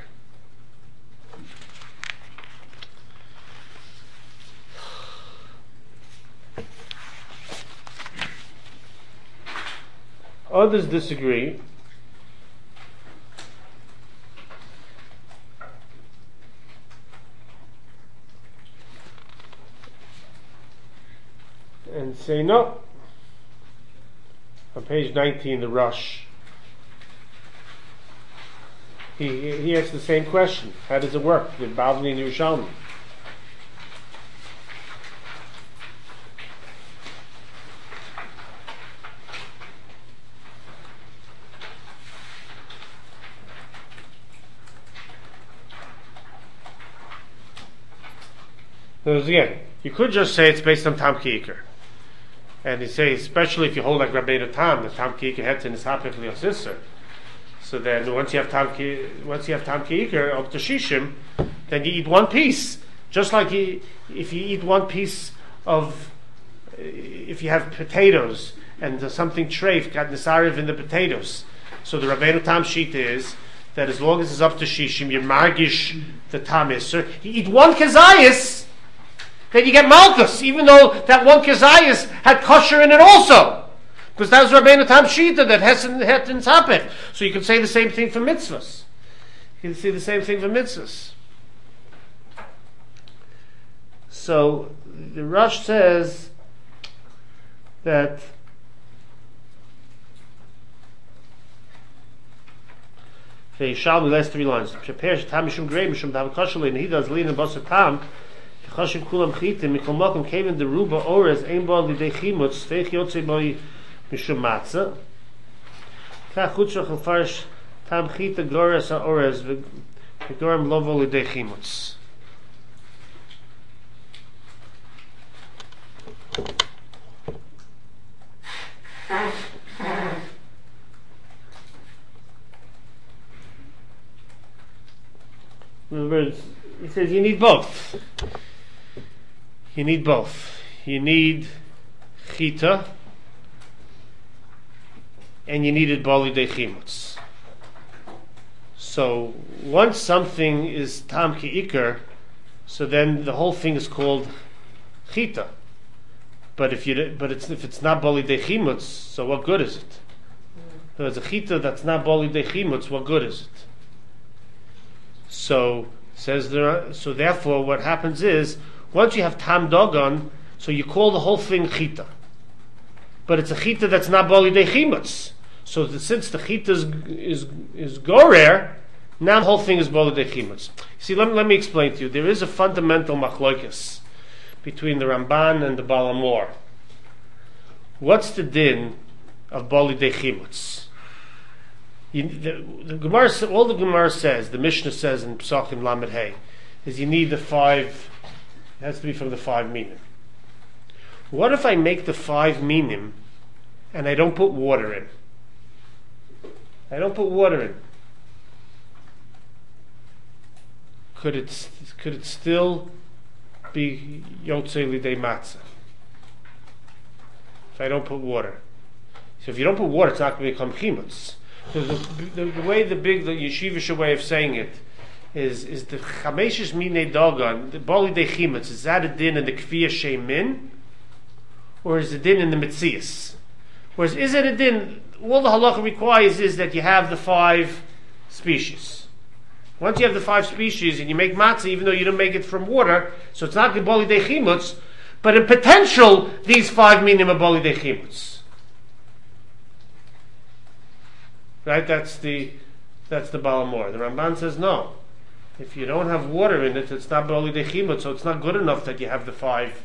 Others disagree. And say no. On page 19, the Rush He asked the same question. How does it work? The Bavli and Yerushalmi. Again, you could just say it's based on Tam Ki'ikr. And you say, especially if you hold like Rabbeinu Tam, the Tam Ki'ikr head to Nishapech Liosisser. So then once you have Tam Ki'ikr up to Shishim, then you eat one piece. Just like if you eat one piece of, if you have potatoes and there's something treif, got Nisariv in the potatoes. So the Rabbeinu Tam sheet is that as long as it's up to Shishim, you margish the Tam Isser. You eat one Kazayas, then you get Malchus, even though that one Kazayas had kosher in it also. Because that was Rabbeinu Tam Shita that has in Tzapech. So you can say the same thing for mitzvahs. You can say the same thing for mitzvahs. So the Rush says that the Yishalmi, last 3 lines. Prepare Tam Mishum Grei Mishum Dav Kosher and he does lean and Basa Tam. Chashim Kulam Chitim Mikol Makom Kevin the Ruba Ores Ein Bo Lidei Chimutz Feich Yotzei Boi Mishum Matzah. Kach Chutzach Alfarsh Tam Chita Glorious Ores V'Gorem Lovo Lidei Chimutz. In other words, he says you need both. You need both. You need chita and you needed bali de chimutz. So once something is tam ki'ikr, so then the whole thing is called chita. But if it's not bali de chimutz, so what good is it? There's a chita that's not bali de chimutz. What good is it? So so therefore, what happens is once you have tam dogon, so you call the whole thing chita, but it's a chita that's not bali de chimutz. So since the chita is gorer, now the whole thing is bali de chimutz. See, let me explain to you. There is a fundamental machlokes between the Ramban and the Baal HaMor. What's the din of bali de chimutz? The Gemara, all the Gemara says, the Mishnah says in Pesachim Lamed Hey, is you need the 5. It has to be from the 5 minim. What if I make the 5 minim and I don't put water in? I don't put water in. Could it still be yotzei lidei matzah? If I don't put water. So if you don't put water, it's not going to become chimutz. So the way the yeshivish way of saying it is the chameshes mine dogon, the bali de chimutz, is that a din in the kfiyah shemin, or is it a din in the mitzias? Whereas is it a din? All the halacha requires is that you have the 5 species. Once you have the 5 species and you make matzah, even though you don't make it from water, so it's not bali de chimutz, but in potential these 5 minim are bali de chimutz. Right, that's the Baal HaMor. The Ramban says no. If you don't have water in it, it's not bali de chimutz, so it's not good enough that you have the 5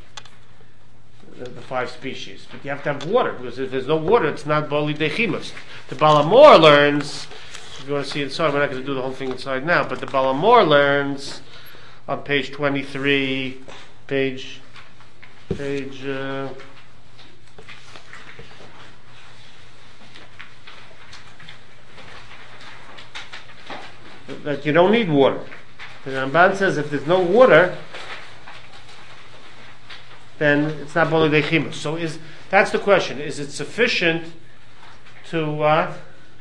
species. But you have to have water, because if there's no water, it's not bali de chimutz. The Baal HaMor learns, if you want to see inside, we're not going to do the whole thing inside now, but the Baal HaMor learns on page 23, that you don't need water. The Ramban says if there's no water, then it's not bali de chimutz. So that's the question. Is it sufficient to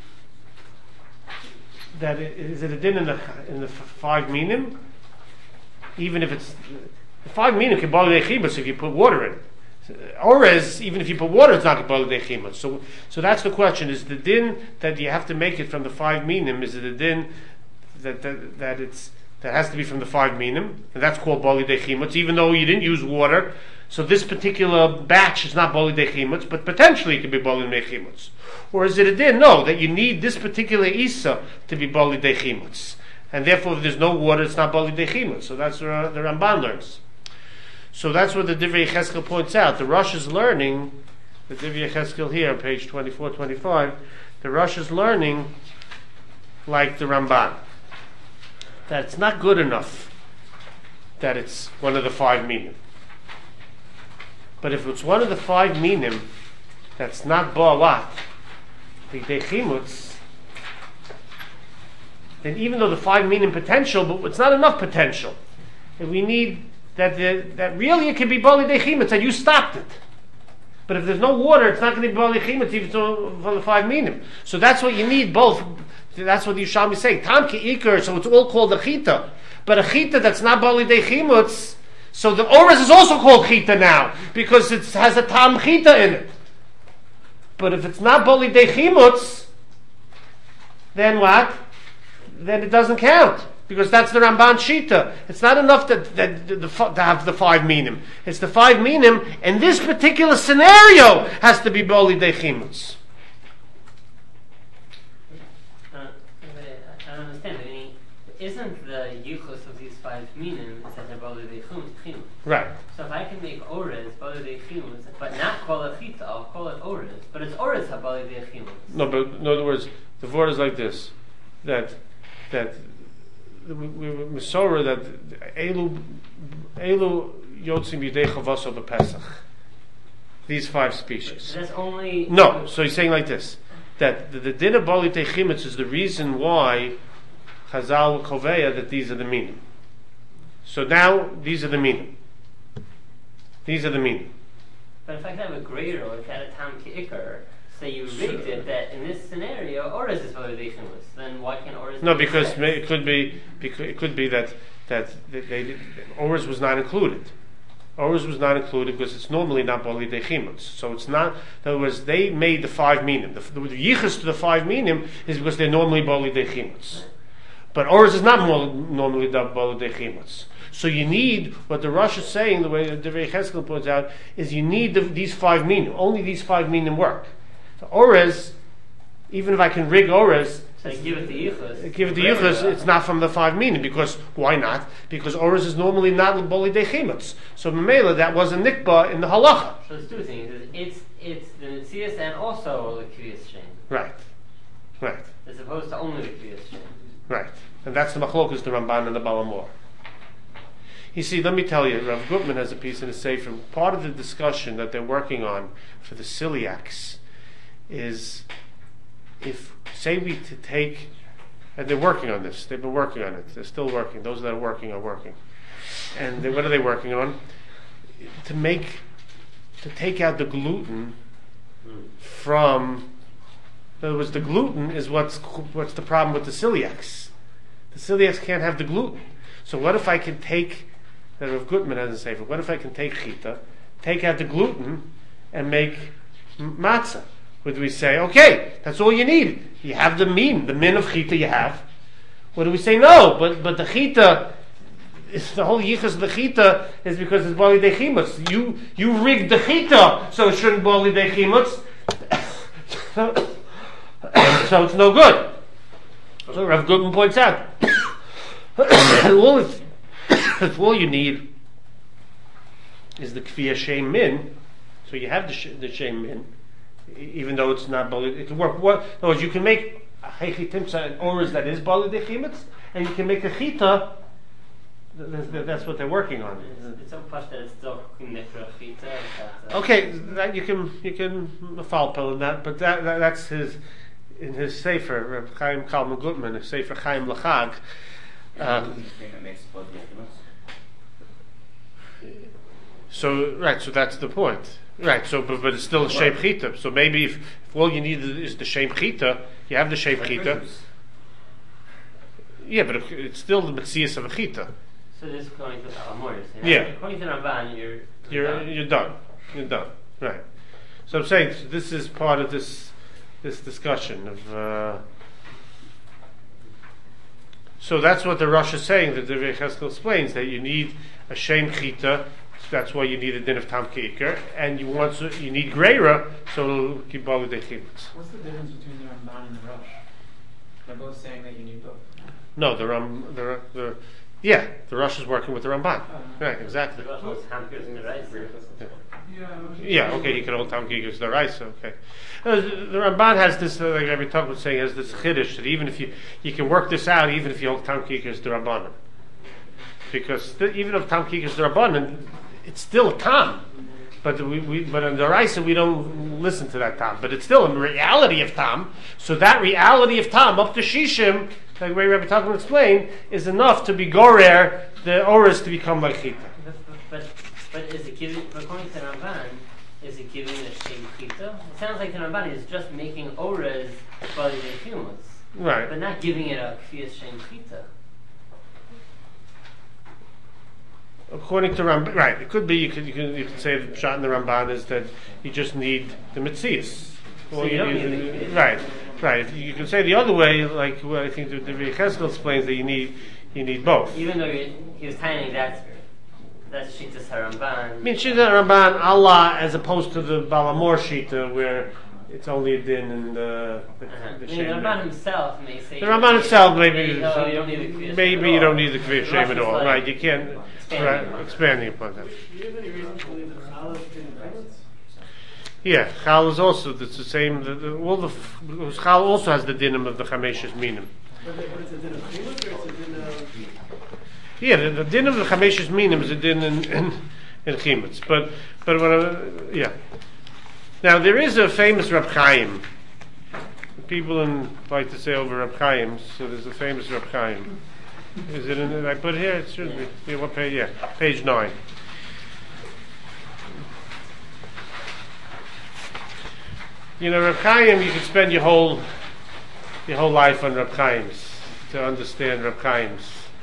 is it a din in the 5 minim? Even if it's the 5 minim can bali de chimutz if you put water in. Or even if you put water, it's not bali de chimutz. So that's the question. Is the din that you have to make it from the 5 minim? Is it a din that that has to be from the 5 minim, and that's called bali dechimutz, even though you didn't use water. So this particular batch is not bali dechimutz, but potentially it could be bali dechimutz. Or is it a din? No, that you need this particular isa to be bali dechimutz, and therefore if there's no water, it's not bali dechimutz. So that's what the Ramban learns. So that's what the Divrei Yecheskel points out. The Rosh is learning, the Divrei Yecheskel here, page 24, 25, the Rosh is learning like the Ramban, that it's not good enough that it's one of the 5 minim. But if it's one of the 5 minim that's not ba'alat, the dechimutz, then even though the 5 minim potential, but it's not enough potential. And we need that really it can be bali dechimutz, and you stopped it. But if there's no water, it's not going to be bali dechimutz even for the 5 minim. So that's what you need both. That's what the Yerushalmi is saying. Tam ki ikar, so it's all called a chita. But a chita that's not bali dechimutz, so the orez is also called chita now, because it has a tam chita in it. But if it's not bali dechimutz, then what? Then it doesn't count, because that's the Ramban shita. It's not enough to have the 5 minim. It's the 5 minim, and this particular scenario has to be bali dechimutz. I don't understand. I mean, isn't the yichus of these 5 minim is that they're bali dechimutz? Right. So if I can make orez bali dechimutz, but not call it chita, I'll call it orez. But it's orez bali dechimutz. No, but in other words, the word is like this: that we Masorah that elu yotzim yidei chavaso b'Pesach. These 5 species. That's only No, so he's saying like this: that the din of bali dechimutz is the reason why Chazal koveya that these are the minim. So now these are the minim. These are the minim. But if I can have a greater, or if I had a tam ki'ikar, say you rigged it that in this scenario, orez is bali dechimutz, then why can't orez? No, because it could be that orez was not included. Orez was not included because it's normally not bali dechimutz. So it's not. In other words, they made the 5 minim. The yichus to the 5 minim is because they're normally bali dechimutz. But orez is not normally bali dechimutz. So you need, what the Rosh is saying, the way the Divrei Yecheskel points out, is you need these 5 minim. Only these 5 minim work. So orez, even if I can rig orez, So give it the yichus. give it the yichus, it's not from the 5 minim, because why not? Because orez is normally not bali dechimutz. So memela, that was a nikba in the halacha. So it's 2 things. It's the mitzias and also the kviyas shem. Right. As opposed to only the kviyas shem. Right. And that's the machlokas, the Ramban and the Balamor. You see, let me tell you, Rav Gutman has a piece in his sefer. Part of the discussion that they're working on for the celiacs is, if, say we to take, and they're working on this, they've been working on it, they're still working, those that are working. And what are they working on? To take out the gluten from, in other words, the gluten is what's the problem with the celiacs. The celiacs can't have the gluten. So what if I can take, that Rav Gutman has a sefer, what if I can take chita, take out the gluten, and make matzah? Would we say, okay, that's all you need? You have the min of chita you have. What do we say? No, but the chita, the whole yichus of the chita is because it's bali dechimutz. You rigged the chita, so it shouldn't bali dechimutz. So it's no good. So Rav Gutman points out, all you need is the kfiyah shem min. So you have the shem min, even though it's not bali. It can work. In other words, you can make a heichi timsa and orez that is bali dechimutz, and you can make a chita. That's what they're working on. It's so much that it's still nefra chita. Okay, that you can foul pill in that, but that's his in his sefer, Reb Chaim Kalman Gutman, his sefer Chaim Lachag. So that's the point. Right, so but it's still a shem chita. So maybe if all you need is the shem chita, you have the shem chita. Yeah, but it's still the metzias of a chita. So this is going to the Alamor. Yeah. According to Ramban, You're done. You're done. Right. So I'm saying this is part of this discussion of So that's what the Rosh is saying, that the Cheskel explains, that you need a Shem Chita, that's why you need a din of Tam Ki'ikr, and you need Greira, so it'll keep all the Chibutz. What's the difference between the Ramban and the Rosh? They're both saying that you need both. No, the Rosh is working with the Ramban. Right, exactly. The Rosh was Hamkir and the Rice. Yeah, okay, you can hold Tam Ki'ikr the rice, okay. The Ramban has this, like every talk was saying, has this chiddush that even if you can work this out, even if you hold Tam Ki'ikr the Rabbanan. Because even if Tam Ki'ikr the Rabbanan, it's still a Tam. But but in the Raisa we don't listen to that Tam. But it's still a reality of Tam. So that reality of Tam up to Shishim, like way Rabbi Talcum explained, is enough to be Gorer, the Oris to become like Chita. But is it giving, according to Ramban, is it giving a Shem Chita? It sounds like the Ramban is just making Orez Bali de Humus. Right. But not giving it a Kfiyas Shem Chita. According to Ramban, right? It could be you could say the shot in the Ramban is that you just need the Metzias. So you don't need the right. You can say the other way, like what I think the Cheskel explains, that you need both. Even though he was timing that's Shitas HaRamban. I mean, Shita Ramban Allah, as opposed to the Balamor Shita, where it's only a din and the The Ramban himself may say. The Ramban himself maybe you don't need the Kviyas maybe you don't need the Kviyas Shem at all, Like right? You can't expanding upon that. Do you have any reason to believe that Challah is in the Yeah, Chal is also it's the same. Chal also has the dinim of the Chameshes Minim. But it's a din of Chiluk or it's a din of... Yeah, the din of the Chameshes Minim is a din in Chimetz. But yeah. Now there is a famous Reb Chaim. People like to say over Reb Chaim. So there's a famous Reb Chaim. Is it in? I put it here. It should be. Yeah, what page? Yeah, page 9. You know, Reb Chaim, you can spend your whole life on Reb Chaim's to understand Reb Chaim's.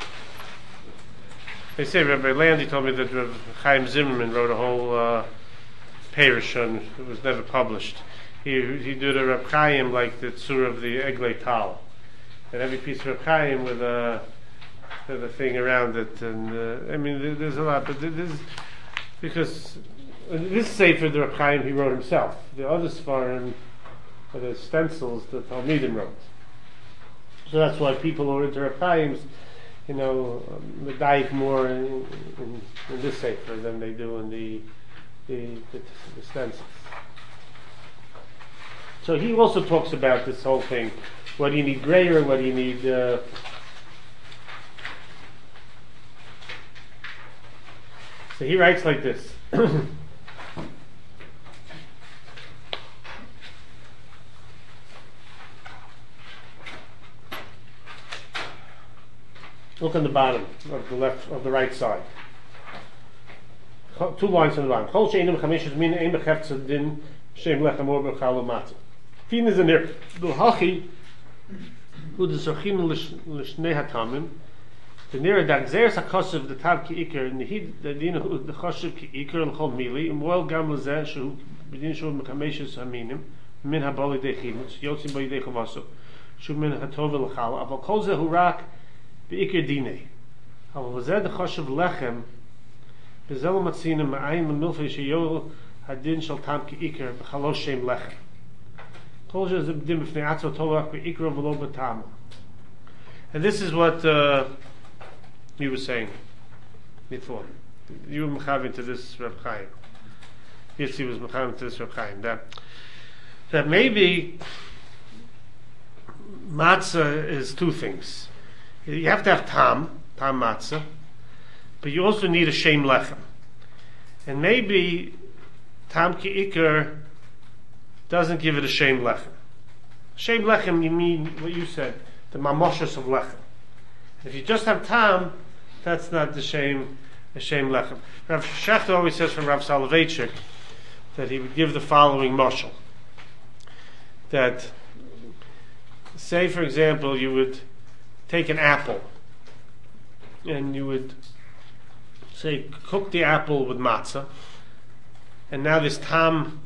They say Rabbi Landy told me that Reb Chaim Zimmerman wrote a whole parish on it was never published. He did a Reb Chaim like the tzur of the Eglei Tal, and every piece of Reb Chaim with a thing around it, and I mean there's a lot, but this because. This Sefer, the Reb Chaim, he wrote himself. The other Sfarim, the stencils, the Talmidim wrote. So that's why people who are into Reb Chaim's, dive more in this Sefer than they do in the stencils. So he also talks about this whole thing. What do you need grayer? What do you need... So he writes like this. Look on the bottom of the right side. 2 lines on the bottom. Kol she'enim chameshes min ein becheftzah din shem lechem or b'chal u'matzah. Fin is in there. L'hachi hu d'zorchim l'shnei hatamim. The near that zeres hakoshev the tav ki'ikr nihid the din hu the choshev ki'ikr l'chol mili imwel gam l'zeh shehu b'din shehu m'kameshes haminim min habali dechimutz yotzim b'yi dechovaso shehu min hatov l'chal aval kol zeh hu rak Be'ikir dinei. However, zed choshev lechem bezel matzinim ma'ayin l'milfei sheyol hadin shel tam ki'ikir b'chalosh shem lechem. Kol zeh zebdim b'fnei atzot tolach be'ikir v'lo b'tam. And this is what he was saying before. You were mechavin to this Reb Chaim. Yes, he was mechavin to this Reb Chaim. That maybe matzah is 2 things. You have to have tam matzah, but you also need a shem lechem. And maybe tam ki'ikr doesn't give it a shem lechem. Shem lechem, you mean what you said, the mamoshas of lechem. If you just have tam, that's not the shem lechem. Rav Shechter always says from Rav Soloveitchik that he would give the following mashal. That, say for example, you would take an apple and you would say cook the apple with matzah, and now there's tam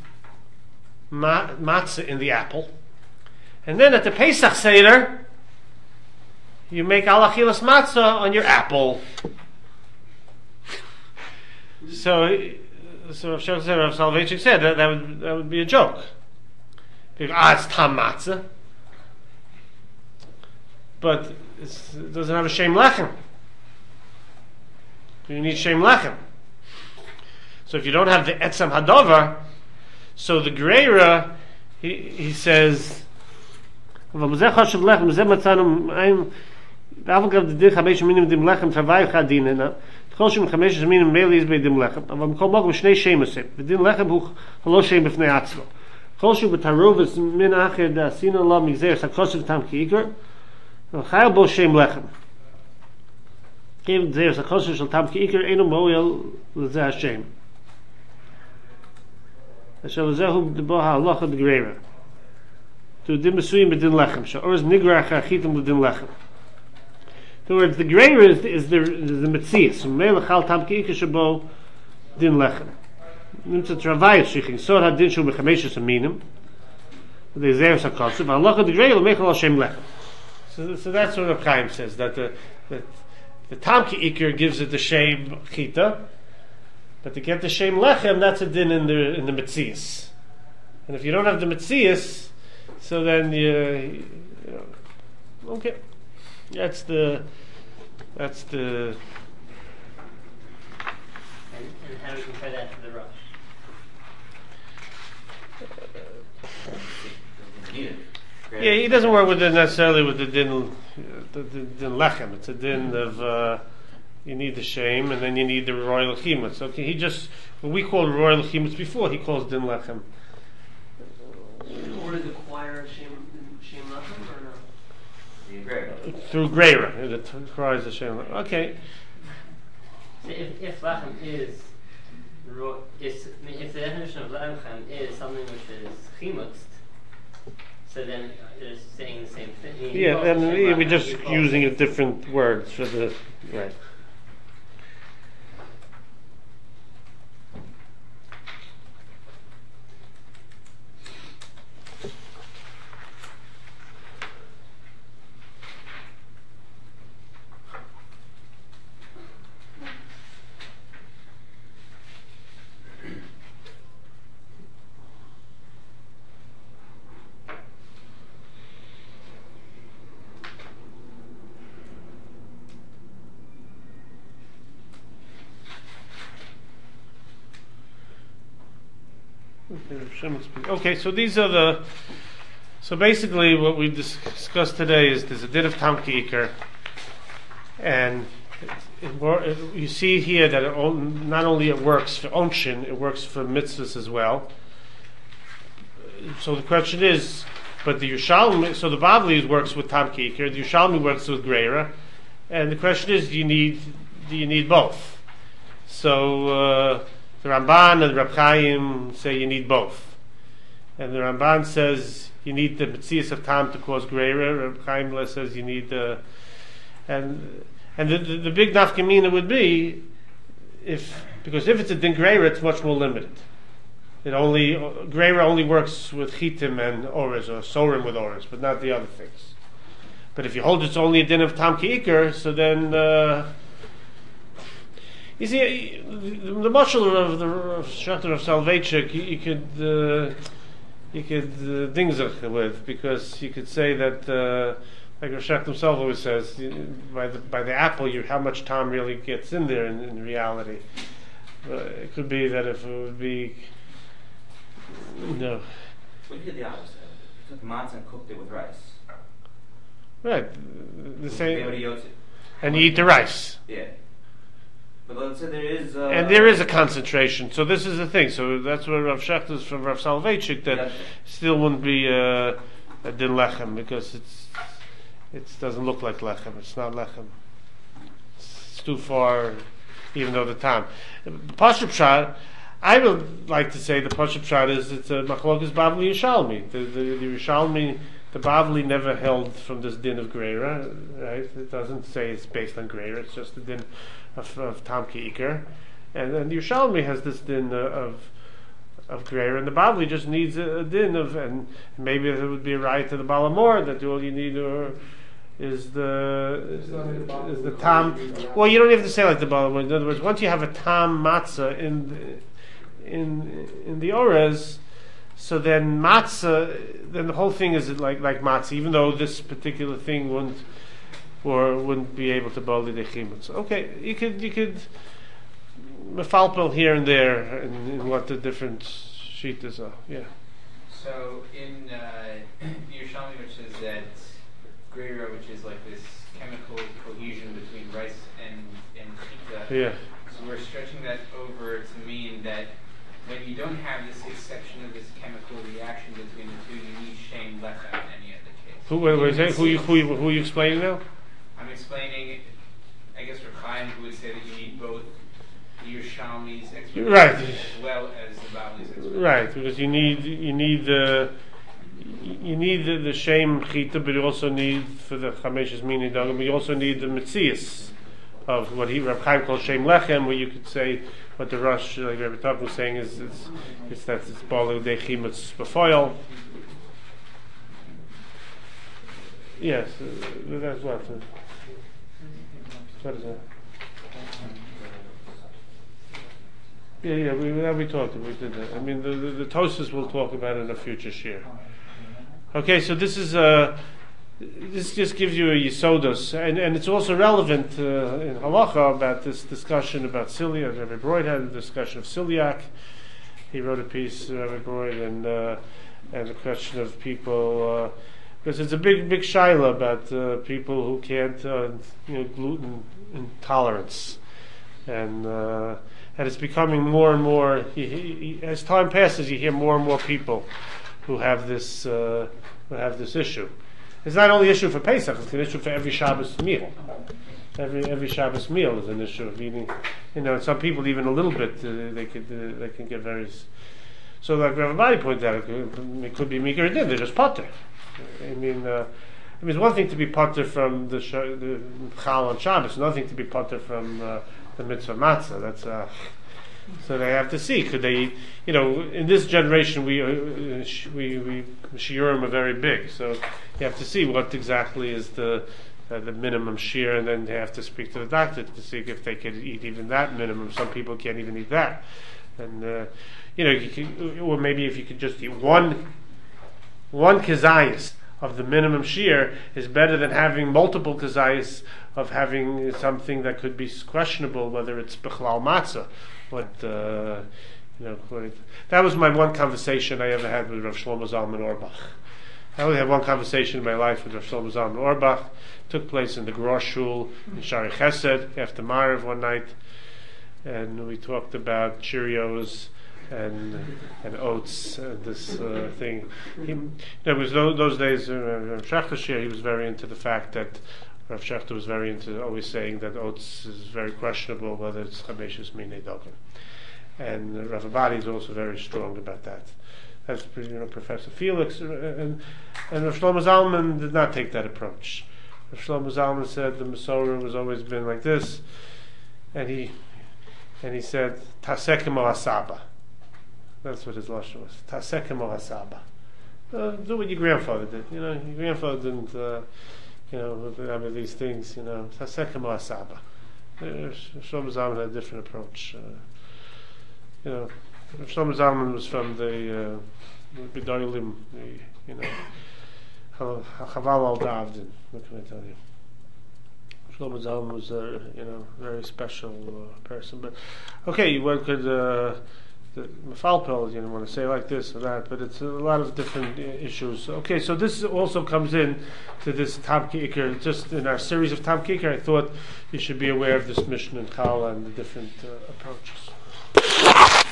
matzah in the apple, and then at the Pesach Seder you make alachilas matzah on your apple. So Rav Soloveitchik said that would be a joke. Because, it's tam matzah, but it doesn't have a shem lechem. You need shem lechem. So if you don't have the etzem hadover, so the Greira, he says, but the words, the greater is the metzias. Melechal tam ki'ikar shabo din lechem. Nimtzat Ravayas shiching sor hadin shu b'chameshes aminim. The zeres hakosuf. Halacha the greater mechal al shem lechem. So that's what Reb Chaim says, that the tam ki'ikar gives it the shem chita, but to get the shem lechem, that's a din in the metzias. And if you don't have the metzias, so then you know, okay. That's the. And how do we compare that to the rush? Yeah, he doesn't work with it necessarily with the din lechem. It's a din of you need the shame and then you need the royal chimus. Okay, he just what we called royal chimus before, he calls din lechem. Or does it acquire shem lechem or no? Through Greira, it requires the shem lechem. Okay. So if lechem is if the definition of lechem is something which is chimutz, so then they're saying the same thing. Yeah, and we're just using a different words for the right. Okay, so these are so basically what we discussed today is there's a din of tam ki'ikar, and you see here that not only it works for onshin, it works for mitzvahs as well. So the question is, but the Yerushalmi, so the Bavli works with tam ki'ikar, the Yerushalmi works with greira, and the question is, do you need both? So the Ramban and Reb Chaim say you need both. And the Ramban says you need the metzias of tam to cause greira. Reb Chaim says you need the... And the big nafkamina would be, because if it's a din greira, it's much more limited. Greira only works with chitim and ores, or sorim with ores, but not the other things. But if you hold it's only a din of tam ki'ikar, so then... you see, the mashal of the Shachter of Soloveitchik, you could dingzach with, because you could say that, like Rav Shachter himself always says, by the apple, how much time really gets in there in reality. It could be that if it would be, no. What if you did the opposite? You took matzah and cooked it with rice. Right, the same. And you eat the rice. Yeah. But let's say there is and there is a concentration. So this is the thing. So that's what Rav Shachter is from Rav Soloveitchik, that still wouldn't be a din lechem, because it doesn't look like lechem. It's not lechem. It's too far, even though the time. Pashup Pshat, I would like to say the Pashup Pshat is it's a machlokas Bavli Yerushalmi. The Yerushalmi, the Bavli never held from this din of greira, right? It doesn't say it's based on greira. It's just a din of tam ki'ikar, and the Yerushalmi has this din of greira, and the Bavli just needs a din of, and maybe it would be a right to the Balamor that all you need is the tam. Well, you don't have to say like the Bala. In other words, once you have a tam matzah in the orez, so then matzah, then the whole thing is like matzah, even though this particular thing wouldn't be able to bali the chimutz. Okay, you could mefalpel here and there in what the different shitas are. Yeah. So in Yerushalmi, which says that Greira, which is like this chemical cohesion between rice and chita, Yeah. so we're stretching that over to mean that when you don't have this exception of this chemical reaction between the two, you need shem lechem in any other case. Who are you explaining now? I'm explaining, I guess, for Chaim, who would say that you need both Yerushalmi's explanation Right. as well as the Bali's explanation. Right, because you need the shem chita, but you also need for the chameshes mini dagim, but you also need the mitzias of what Reb Chaim calls shem lechem, where you could say what the Rosh, like Rabbi Tov was saying, is that it's balu de chimutz b'foil. Yes, that's what. What is that? Yeah, we talked. We did that. I mean, the Tosas we'll talk about in a future shir. Okay, so this just gives you a yisodos, and it's also relevant in halacha about this discussion about celiac. Rabbi Broid had a discussion of celiac. He wrote a piece, Rabbi Broid, and the question of people, because it's a big shaila about people who can't, gluten intolerance, and it's becoming more and more. As time passes, you hear more and more people who have this issue. It's not only an issue for Pesach; it's an issue for every Shabbos meal. Every Shabbos meal is an issue of eating. Some people even a little bit they can get very. So, like Rav Badi pointed out, it could be mikra din. They're just potter. I mean, it's one thing to be potter from the chal on Shabbos, another thing to be potter from the mitzvah matzah. That's so they have to see. Could they, in this generation, we shiurim are very big, so you have to see what exactly is the minimum shear, and then they have to speak to the doctor to see if they could eat even that minimum. Some people can't even eat that, and or maybe if you could just eat one kazayas of the minimum shear is better than having multiple kazayas of having something that could be questionable, whether it's bichlal matzah. That was my one conversation I ever had with Rav Shlomo Zalman Auerbach. I only had one conversation in my life with Rav Shlomo Zalman Auerbach. It took place in the Grosh Shul in Shari Chesed after Maariv one night, and we talked about Cheerios and oats and this thing. There was those days. Rav Shechter Shir, he was very into the fact that Rav Shechter was very into always saying that oats is very questionable whether it's chameshes minei dogim, and Rav Abadi is also very strong about that. That's Professor Felix and Rav Shlomo Zalman did not take that approach. Rav Shlomo Zalman said the Masorah was always been like this, and he said tasekem o asaba. That's what his lashon was. Tasekem o asaba. Do what your grandfather did. Your grandfather didn't. With these things, tasekem o asaba. Shlomo Zalman had a different approach. Shlomo Zalman was from the Gedolim, Chaval al Davdin. What can I tell you? Shlomo Zalman was a very special person. But okay, one could the Mefalpel, want to say like this or that, but it's a lot of different issues. Okay, so this also comes in to this Tam Kikar. Just in our series of Tam Kikar, I thought you should be aware of this mission in Chala and the different approaches.